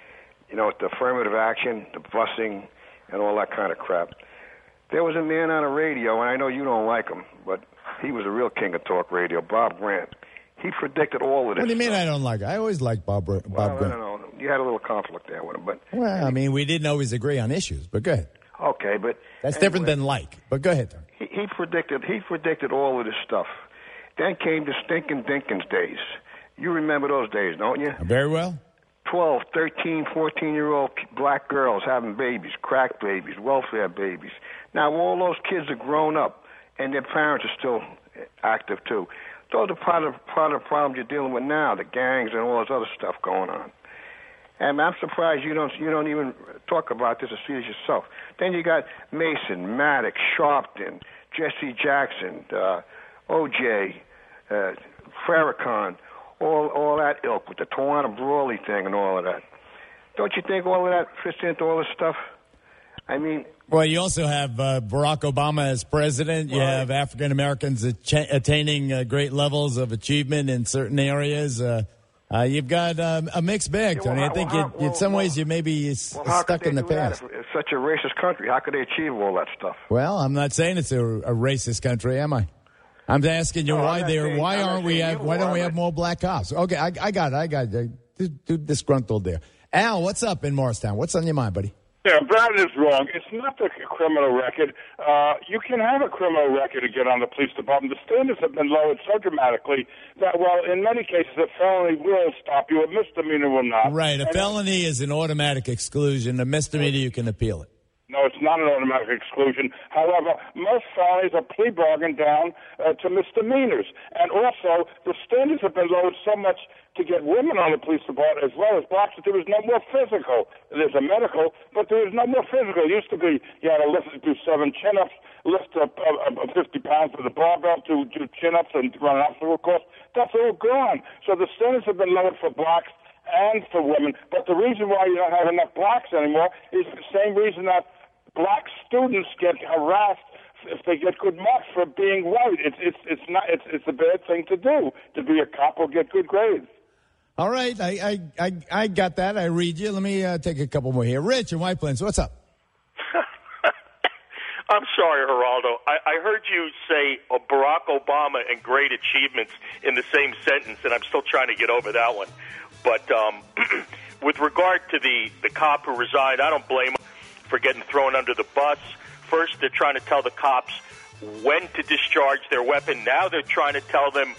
You know, with the affirmative action, the busing, and all that kind of crap. There was a man on the radio, and I know you don't like him, but he was a real king of talk radio, Bob Grant. He predicted all of this. What do you mean stuff. I don't like it? I always liked Bob, Bob well, Grant. I don't know. You had a little conflict there with him, but... Well, I mean, we didn't always agree on issues, but go ahead. Okay, but... That's anyway, different than like, but go ahead, Tony. He, he predicted he predicted all of this stuff. Then came the Stinkin' Dinkins days. You remember those days, don't you? Very well. twelve, thirteen, fourteen-year-old black girls having babies, crack babies, welfare babies. Now, all those kids are grown up, and their parents are still active, too. Those are part of, part of the problems you're dealing with now, the gangs and all this other stuff going on. And I'm surprised you don't you don't even talk about this or see this yourself. Then you got Mason, Maddox, Sharpton, Jesse Jackson, uh, O J, uh, Farrakhan, all all that ilk with the Tawana Brawley thing and all of that. Don't you think all of that fits into all this stuff? I mean... Well, you also have uh, Barack Obama as president. You Right. have African Americans atta- attaining uh, great levels of achievement in certain areas. Uh, uh, you've got um, a mixed bag, Yeah, Tony. well, I think how- you, in well, some well, ways you may be s- Well, how stuck could in they the do that past. if it's such a racist country? How could they achieve all that stuff? Well, I'm not saying it's a, a racist country, am I? I'm asking you No, I'm why not there. saying- Why I'm not aren't we? saying Have, you why don't are, we have but- more black cops? Okay, I, I got it. I got it. Dude, dude disgruntled there. Al, what's up in Morristown? What's on your mind, buddy? Yeah, Brad is wrong. It's not the criminal record. Uh, you can have a criminal record to get on the police department. The standards have been lowered so dramatically that, well, in many cases, a felony will stop you. A misdemeanor will not. Right. A And- felony is an automatic exclusion. A misdemeanor, you can appeal it. No, it's not an automatic exclusion. However, most felonies are plea bargained down uh, to misdemeanors. And also, the standards have been lowered so much to get women on the police department as well as blacks that there was no more physical. There's a medical, but there was no more physical. It used to be you had to lift do seven chin-ups, lift up uh, uh, fifty pounds with a barbell to do chin-ups and run an obstacle course. That's all gone. So the standards have been lowered for blacks and for women. But the reason why you don't have enough blacks anymore is the same reason that black students get harassed if they get good marks for being white. It's it's it's not it's it's a bad thing to do to be a cop or get good grades. All right. I I, I, I got that. I read you. Let me uh, take a couple more here. Rich in White Plains, what's up? I'm sorry, Geraldo. I, I heard you say uh, Barack Obama and great achievements in the same sentence, and I'm still trying to get over that one. But um, with regard to the, the cop who resigned, I don't blame him for getting thrown under the bus. First, they're trying to tell the cops when to discharge their weapon. Now they're trying to tell them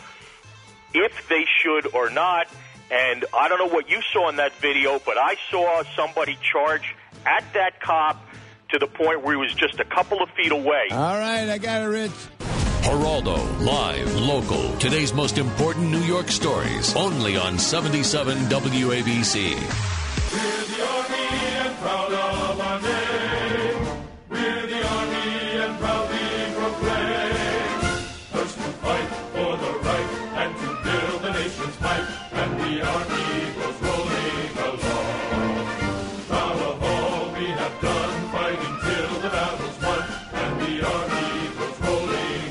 if they should or not. And I don't know what you saw in that video, but I saw somebody charge at that cop to the point where he was just a couple of feet away. All right, I got it, Rich. Geraldo, live, local. Today's most important New York stories. Only on seventy-seven W A B C. We're the Army and proud of our name. We're the Army and proudly proclaim. First to fight for the right and to build the nation's might. And the Army goes rolling along. Proud of all we have done, fighting till the battle's won. And the Army goes rolling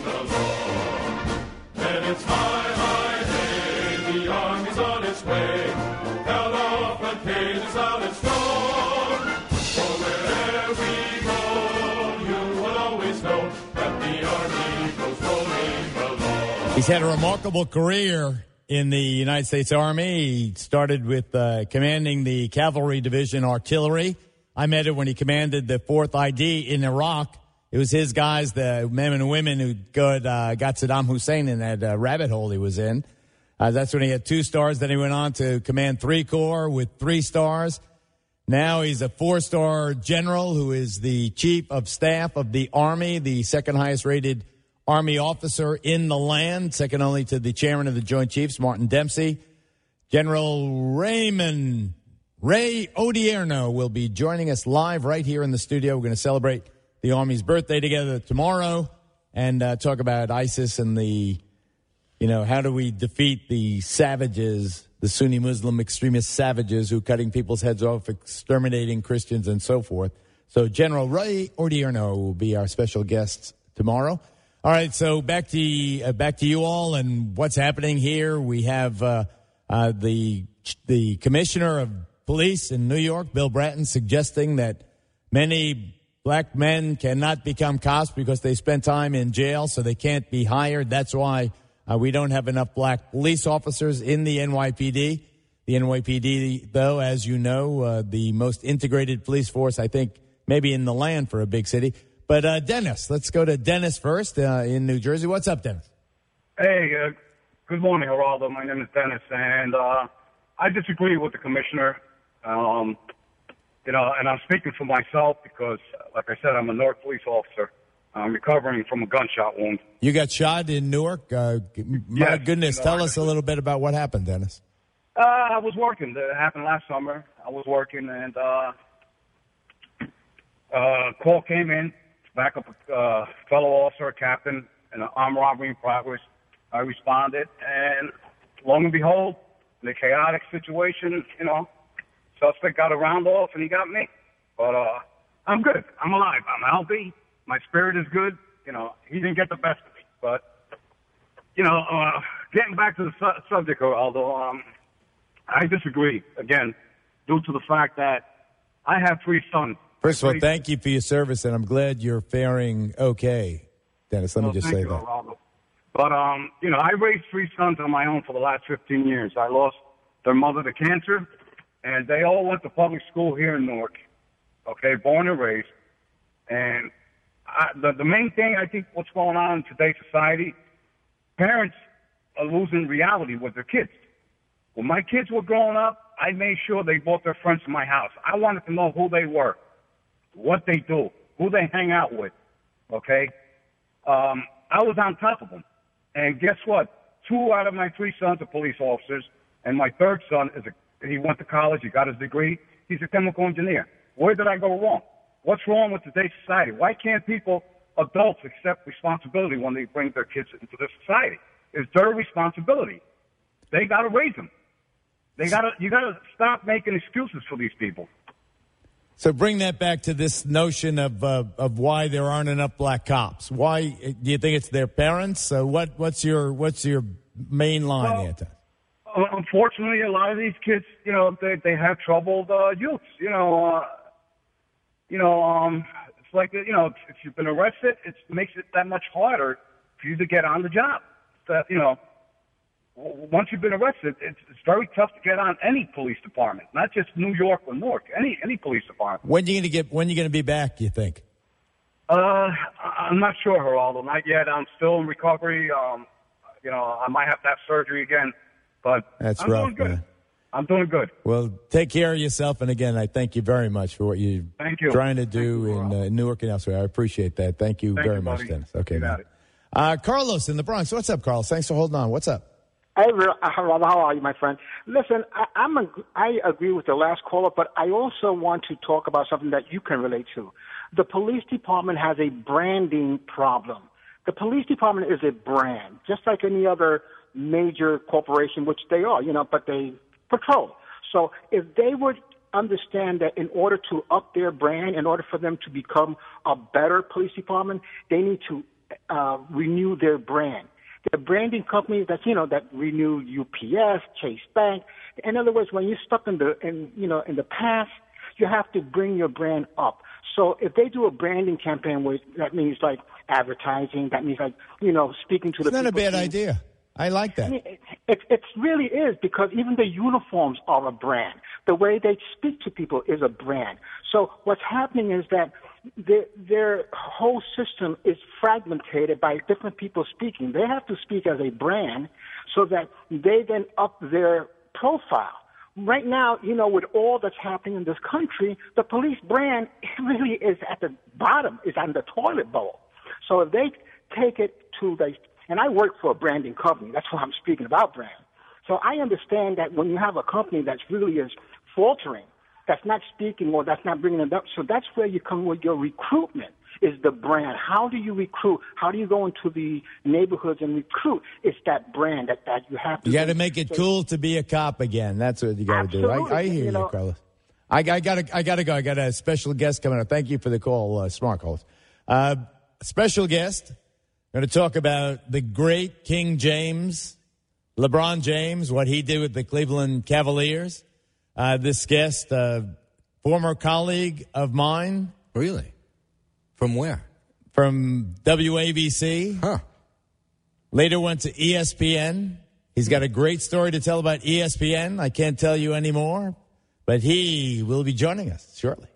along. And it's high, high, hey, the Army's on its way. Count off and paid is out and strong. For wherever we go, you will always know that the Army goes rolling along. He's had a remarkable career in the United States Army. He started with uh, commanding the Cavalry Division Artillery. I met him when he commanded the fourth I D in Iraq. It was his guys, the men and women who got, uh, got Saddam Hussein in that uh, rabbit hole he was in. Uh, that's when he had two stars. Then he went on to command three corps with three stars. Now he's a four-star general who is the chief of staff of the Army, the second highest rated Army officer in the land, second only to the chairman of the Joint Chiefs, Martin Dempsey. General Raymond Ray Odierno will be joining us live right here in the studio. We're going to celebrate the Army's birthday together tomorrow and uh, talk about ISIS and the, you know, how do we defeat the savages, the Sunni Muslim extremist savages who are cutting people's heads off, exterminating Christians and so forth. So General Ray Odierno will be our special guest tomorrow. All right, so back to uh, back to you all and what's happening here. We have uh, uh, the the commissioner of police in New York, Bill Bratton, suggesting that many black men cannot become cops because they spent time in jail, so they can't be hired. That's why uh, we don't have enough black police officers in the N Y P D. The N Y P D, though, as you know, uh, the most integrated police force, I think, maybe in the land for a big city. But uh, Dennis, let's go to Dennis first uh, in New Jersey. What's up, Dennis? Hey, uh, good morning, Geraldo. My name is Dennis, and uh, I disagree with the commissioner. Um, you know, and I'm speaking for myself because, like I said, I'm a Newark police officer. I'm recovering from a gunshot wound. You got shot in Newark? Uh, my Yes, goodness, in tell Newark. us a little bit about what happened, Dennis. Uh, I was working. It happened last summer. I was working, and uh, uh, call came in. Backup uh, fellow officer, captain, in an armed robbery in progress. I responded, and lo and behold, in a chaotic situation, you know, suspect got a round off, and he got me. But uh, I'm good. I'm alive. I'm healthy. My spirit is good. You know, he didn't get the best of me. But, you know, uh, getting back to the su- subject, although um, I disagree, again, due to the fact that I have three sons. First of all, thank you for your service, and I'm glad you're faring okay, Dennis. Let me Well, just thank say you, that. Geraldo. But, um, you know, I raised three sons on my own for the last fifteen years. I lost their mother to cancer, and they all went to public school here in Newark. okay, born and raised. And I, the, the main thing, I think, what's going on in today's society, parents are losing reality with their kids. When my kids were growing up, I made sure they brought their friends to my house. I wanted to know who they were, what they do, who they hang out with, okay? Um, I was on top of them. And guess what? Two out of my three sons are police officers, and my third son, is a, he went to college, he got his degree, he's a chemical engineer. Where did I go wrong? What's wrong with today's society? Why can't people, adults, accept responsibility when they bring their kids into this society? It's their responsibility. They got to raise them. They got to. You got to stop making excuses for these people. So bring that back to this notion of uh, of why there aren't enough black cops. Why do you think it's their parents? Uh, what what's your what's your main line well, here, Tom? Unfortunately, a lot of these kids, you know, they they have troubled uh, youths. You know, uh, you know, um, it's like you know, if you've been arrested, it makes it that much harder for you to get on the job. That you know. Once you've been arrested, it's, it's very tough to get on any police department, not just New York or Newark, any any police department. When are you going to get? When are you going to be back? You think? Uh, I'm not sure, Geraldo. Not yet. I'm still in recovery. Um, you know, I might have to have surgery again, but That's I'm rough, doing good. man. I'm doing good. Well, take care of yourself, and again, I thank you very much for what you're Thank you. trying to do you, in uh, Newark and elsewhere. I appreciate that. Thank you Thank very you, much, buddy. Dennis. Okay, You man. got it. Uh, Carlos in the Bronx. What's up, Carlos? Thanks for holding on. What's up? Hey, Geraldo, how are you, my friend? Listen, I, I'm a, I agree with the last caller, but I also want to talk about something that you can relate to. The police department has a branding problem. The police department is a brand, just like any other major corporation, which they are, you know, but they patrol. So if they would understand that in order to up their brand, in order for them to become a better police department, they need to uh, renew their brand. The branding companies that, you know, that renew U P S, Chase Bank. In other words, when you're stuck in the, in, you know, in the past, you have to bring your brand up. So if they do a branding campaign where that means like advertising, that means like, you know, speaking to the people. It's not a bad idea. I like that. I mean, it, it, it really is, because even the uniforms are a brand. The way they speak to people is a brand. So what's happening is that their, their whole system is fragmented by different people speaking. They have to speak as a brand so that they then up their profile. Right now, you know, with all that's happening in this country, the police brand really is at the bottom, is on the toilet bowl. So if they take it to the, and I work for a branding company, that's why I'm speaking about brand. So I understand that when you have a company that's really is faltering, that's not speaking or that's not bringing it up, so that's where you come with your recruitment, is the brand. How do you recruit? How do you go into the neighborhoods and recruit? It's that brand that, that you have to. You got to make it cool to be a cop again. That's what you got to do. I, I hear you, you know, Carlos. I, I got to I got to go. I got a special guest coming up. Thank you for the call, uh, Smart Calls. Uh, special guest. Going to talk about the great King James, LeBron James, what he did with the Cleveland Cavaliers. Uh, this guest, uh, former colleague of mine. Really? From where? From W A B C. Huh. Later went to E S P N. He's got a great story to tell about E S P N. I can't tell you anymore, but he will be joining us shortly.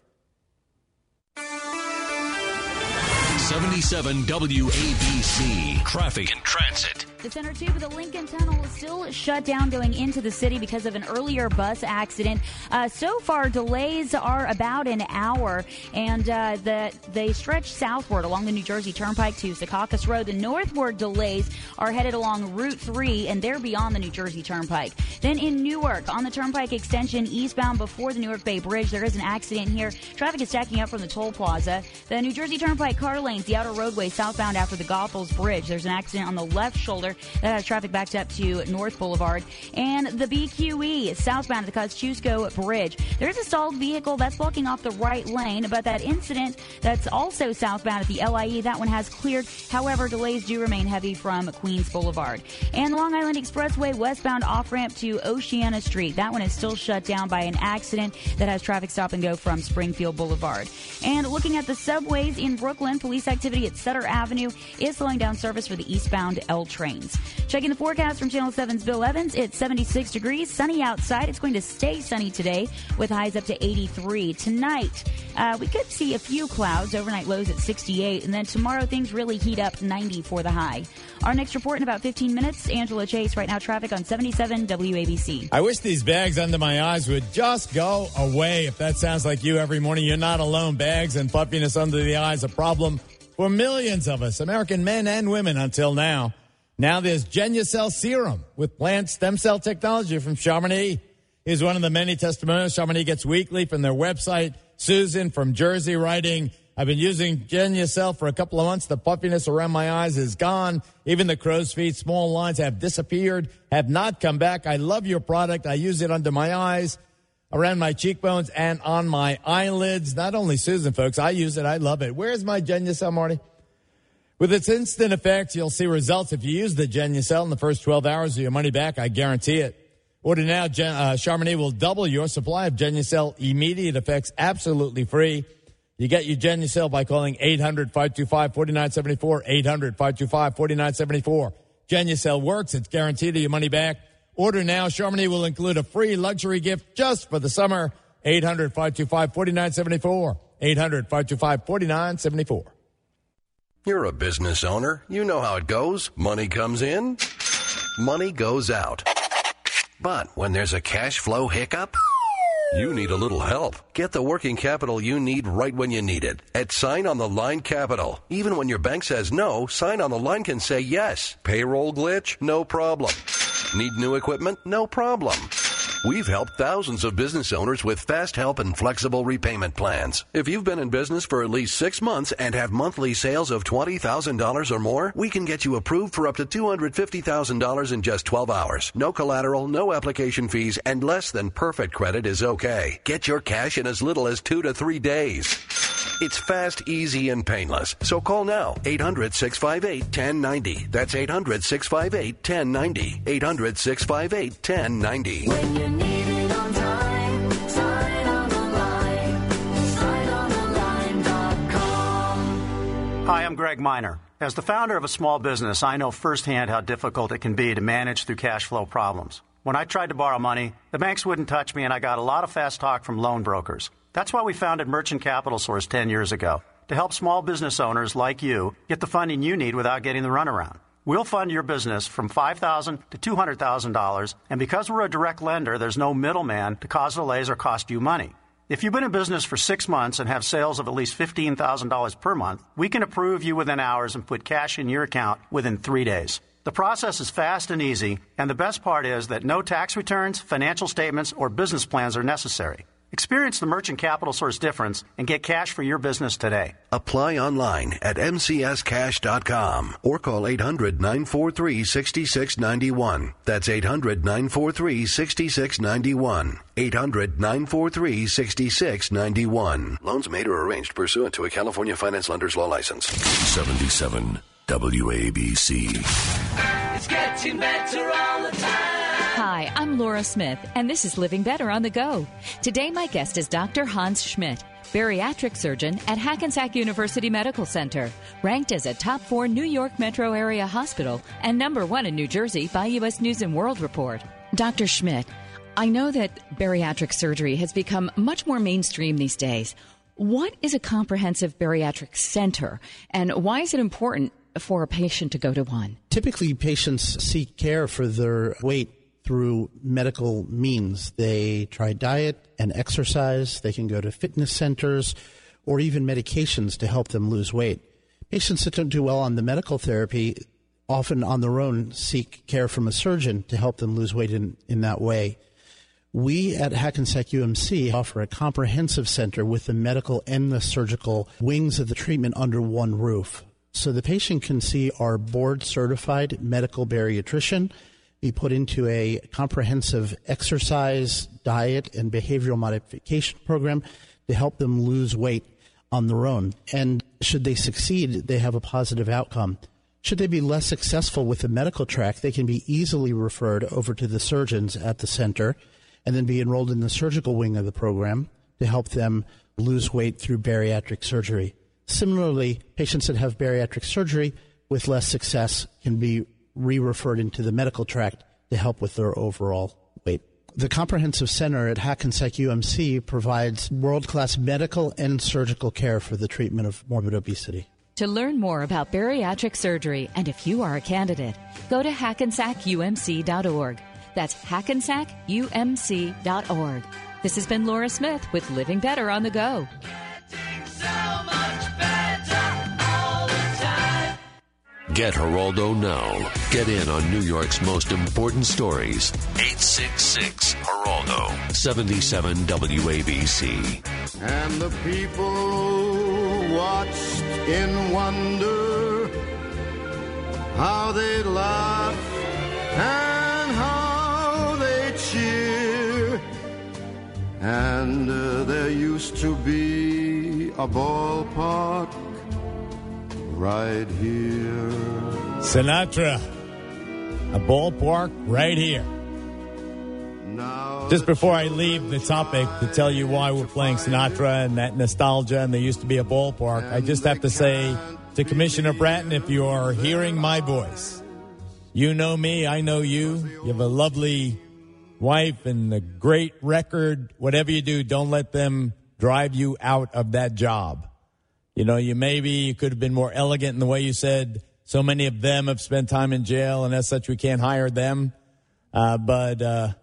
seventy-seven W A B C. Traffic and Transit. The center tube of the Lincoln Tunnel is still shut down going into the city because of an earlier bus accident. Uh, so far, delays are about an hour, and uh, the, they stretch southward along the New Jersey Turnpike to Secaucus Road. The northward delays are headed along Route three, and they're beyond the New Jersey Turnpike. Then in Newark, on the Turnpike extension eastbound before the Newark Bay Bridge, there is an accident here. Traffic is stacking up from the toll plaza. The New Jersey Turnpike car lanes, the outer roadway southbound after the Goethals Bridge. There's an accident on the left shoulder that has traffic backed up to North Boulevard. And the B Q E southbound at the Kosciuszko Bridge. There's a stalled vehicle that's blocking off the right lane, but that incident that's also southbound at the L I E, that one has cleared. However, delays do remain heavy from Queens Boulevard. And the Long Island Expressway westbound off-ramp to Oceana Street. That one is still shut down by an accident that has traffic stop and go from Springfield Boulevard. And looking at the subways in Brooklyn, police activity at Sutter Avenue is slowing down service for the eastbound L trains. Checking the forecast from Channel seven. seven's Bill Evans. It's seventy-six degrees, sunny outside. It's going to stay sunny today with highs up to eighty-three. Tonight, uh, we could see a few clouds, overnight lows at sixty-eight, and then tomorrow things really heat up, ninety for the high. Our next report in about fifteen minutes. Angela Chase, right now traffic on seventy-seven W A B C. I wish these bags under my eyes would just go away. If that sounds like you every morning, you're not alone. Bags and puffiness under the eyes, a problem for millions of us, American men and women until now. Now there's Genucel Serum with plant stem cell technology from Chamonix. Here's one of the many testimonials Chamonix gets weekly from their website. Susan from Jersey writing, I've been using Genucel for a couple of months. The puffiness around my eyes is gone. Even the crow's feet, small lines have disappeared, have not come back. I love your product. I use it under my eyes, around my cheekbones, and on my eyelids. Not only Susan, folks, I use it. I love it. Where's my Genucel, Marty? With its instant effects, you'll see results if you use the Genucel in the first twelve hours of your money back. I guarantee it. Order now. Gen- uh, Chamonix will double your supply of Genucel. Immediate effects, absolutely free. You get your Genucel by calling eight hundred, five two five, four nine seven four, eight hundred, five two five, four nine seven four. Genucel works. It's guaranteed your money back. Order now. Chamonix will include a free luxury gift just for the summer. eight hundred, five two five, four nine seven four. eight hundred, five two five, four nine seven four. You're a business owner. You know how it goes. Money comes in, money goes out. But when there's a cash flow hiccup, you need a little help. Get the working capital you need right when you need it at Sign on the Line Capital. Even when your bank says no, Sign on the Line can say yes. Payroll glitch? No problem. Need new equipment? No problem. We've helped thousands of business owners with fast help and flexible repayment plans. If you've been in business for at least six months and have monthly sales of twenty thousand dollars or more, we can get you approved for up to two hundred fifty thousand dollars in just twelve hours. No collateral, no application fees, and less than perfect credit is okay. Get your cash in as little as two to three days. It's fast, easy, and painless. So call now. eight hundred, six five eight, one oh nine oh. That's eight hundred, six five eight, one oh nine oh. eight hundred, six five eight, one oh nine oh. When you need it on time, sign on the line. sign on the line dot com. Hi, I'm Greg Miner. As the founder of a small business, I know firsthand how difficult it can be to manage through cash flow problems. When I tried to borrow money, the banks wouldn't touch me, and I got a lot of fast talk from loan brokers. That's why we founded Merchant Capital Source ten years ago, to help small business owners like you get the funding you need without getting the runaround. We'll fund your business from five thousand dollars to two hundred thousand dollars, and because we're a direct lender, there's no middleman to cause delays or cost you money. If you've been in business for six months and have sales of at least fifteen thousand dollars per month, we can approve you within hours and put cash in your account within three days. The process is fast and easy, and the best part is that no tax returns, financial statements, or business plans are necessary. Experience the Merchant Capital Source difference and get cash for your business today. Apply online at m c s cash dot com or call eight hundred, nine four three, six six nine one. That's eight hundred, nine four three, six six nine one. eight hundred, nine four three, six six nine one. Loans made or arranged pursuant to a California Finance Lender's Law license. seventy-seven W A B C. It's getting better all the time. Hi, I'm Laura Smith, and this is Living Better on the Go. Today, my guest is Doctor Hans Schmidt, bariatric surgeon at Hackensack University Medical Center, ranked as a top four New York metro area hospital and number one in New Jersey by U S News and World Report. Doctor Schmidt, I know that bariatric surgery has become much more mainstream these days. What is a comprehensive bariatric center, and why is it important for a patient to go to one? Typically, patients seek care for their weight through medical means. They try diet and exercise. They can go to fitness centers or even medications to help them lose weight. Patients that don't do well on the medical therapy often on their own seek care from a surgeon to help them lose weight in, in that way. We at Hackensack U M C offer a comprehensive center with the medical and the surgical wings of the treatment under one roof. So the patient can see our board-certified medical bariatrician, be put into a comprehensive exercise, diet, and behavioral modification program to help them lose weight on their own. And should they succeed, they have a positive outcome. Should they be less successful with the medical track, they can be easily referred over to the surgeons at the center and then be enrolled in the surgical wing of the program to help them lose weight through bariatric surgery. Similarly, patients that have bariatric surgery with less success can be re-referred into the medical tract to help with their overall weight. The Comprehensive Center at Hackensack U M C provides world-class medical and surgical care for the treatment of morbid obesity. To learn more about bariatric surgery and if you are a candidate, go to hackensack U M C dot org. That's hackensack U M C dot org. This has been Laura Smith with Living Better on the Go. Get Geraldo now. Get in on New York's most important stories. eight six six Geraldo. seventy-seven W A B C. And the people watched in wonder how they laugh and how they cheer. And uh, there used to be a ballpark right here. Sinatra, a ballpark right here. Just before I leave the topic to tell you why we're playing Sinatra and that nostalgia and there used to be a ballpark, I just have to say to Commissioner Bratton, if you are hearing my voice, you know me, I know you. You have a lovely wife and a great record. Whatever you do, don't let them drive you out of that job. You know, you maybe you could have been more elegant in the way you said so many of them have spent time in jail, and as such, we can't hire them. Uh, but uh,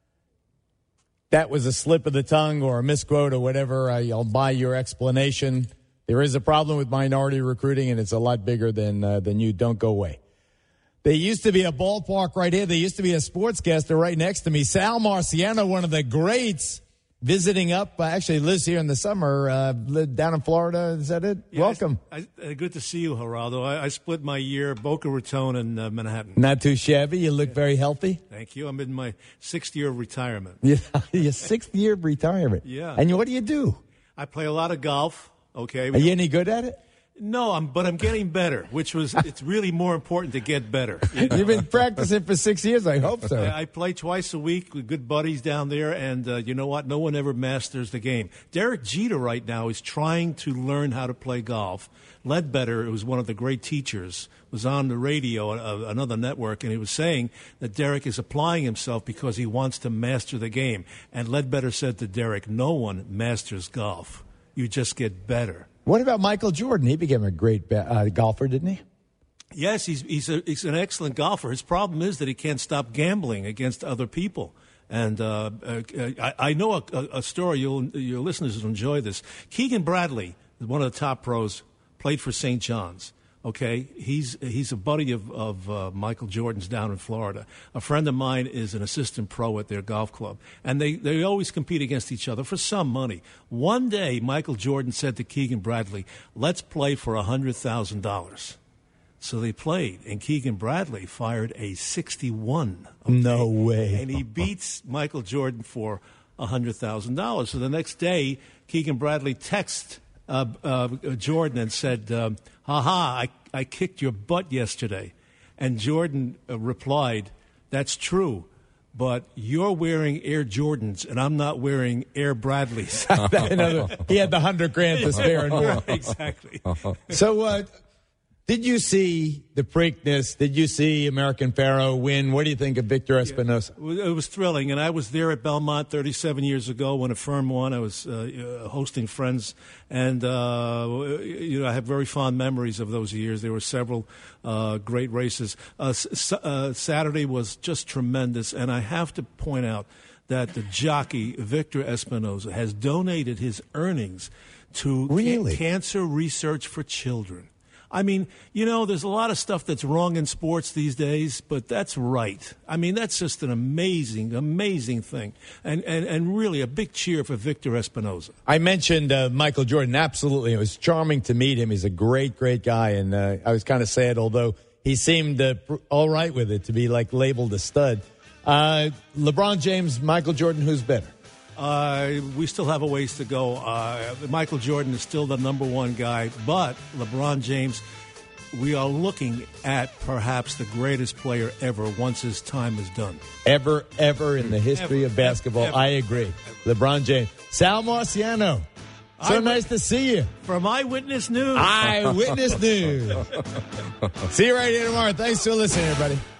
that was a slip of the tongue or a misquote or whatever. I, I'll buy your explanation. There is a problem with minority recruiting, and it's a lot bigger than uh, than you. Don't go away. There used to be a ballpark right here. There used to be a sportscaster right next to me. Sal Marciano, one of the greats, visiting up. Uh, actually lives here in the summer, uh, lived down in Florida. Is that it? Yeah, Welcome. I, I, good to see you, Geraldo. I, I split my year, Boca Raton and uh, Manhattan. Not too shabby. You look very healthy. Thank you. I'm in my sixth year of retirement. Yeah, your sixth year of retirement. Yeah. And what do you do? I play a lot of golf. Okay. Are you any good at it? No, I'm, but I'm getting better, which was, it's really more important to get better. You know? You've been practicing for six years, I hope so. I, I play twice a week with good buddies down there, and uh, you know what? No one ever masters the game. Derek Jeter right now is trying to learn how to play golf. Ledbetter, who was one of the great teachers, was on the radio, uh, another network, and he was saying that Derek is applying himself because he wants to master the game. And Ledbetter said to Derek, no one masters golf. You just get better. What about Michael Jordan? He became a great uh, golfer, didn't he? Yes, he's he's, a, he's an excellent golfer. His problem is that he can't stop gambling against other people. And uh, uh, I, I know a, a story. You'll, your listeners will enjoy this. Keegan Bradley, one of the top pros, played for Saint John's. Okay, he's he's a buddy of of uh, Michael Jordan's down in Florida. A friend of mine is an assistant pro at their golf club, and they, they always compete against each other for some money. One day, Michael Jordan said to Keegan Bradley, "Let's play for a hundred thousand dollars." So they played, and Keegan Bradley fired a sixty-one. Okay? No way! And he beats Michael Jordan for a hundred thousand dollars. So the next day, Keegan Bradley texted Uh, uh, Jordan and said, um, "Ha-ha, I, I kicked your butt yesterday." And Jordan uh, replied, "That's true, but you're wearing Air Jordans and I'm not wearing Air Bradleys." He had the hundred grand to spare and more. Right, exactly. So, uh, did you see the Preakness? Did you see American Pharoah win? What do you think of Victor Espinosa? Yeah, it was thrilling, and I was there at Belmont thirty-seven years ago when a firm won. I was uh, hosting friends, and uh, you know I have very fond memories of those years. There were several uh, great races. Uh, s- uh, Saturday was just tremendous, and I have to point out that the jockey Victor Espinosa has donated his earnings to really? ca- cancer research for children. I mean, you know, there's a lot of stuff that's wrong in sports these days, but that's right. I mean, that's just an amazing, amazing thing. And and, and really a big cheer for Victor Espinosa. I mentioned uh, Michael Jordan. Absolutely. It was charming to meet him. He's a great, great guy. And uh, I was kind of sad, although he seemed uh, all right with it to be like labeled a stud. Uh, LeBron James, Michael Jordan, who's better? Uh, we still have a ways to go. Uh, Michael Jordan is still the number one guy, but LeBron James, we are looking at perhaps the greatest player ever once his time is done. Ever, ever in the history ever, of basketball. ever, I agree. Ever. LeBron James. Sal Marciano. So I, nice to see you. From Eyewitness News. Eyewitness News. See you right here tomorrow. Thanks for listening, everybody.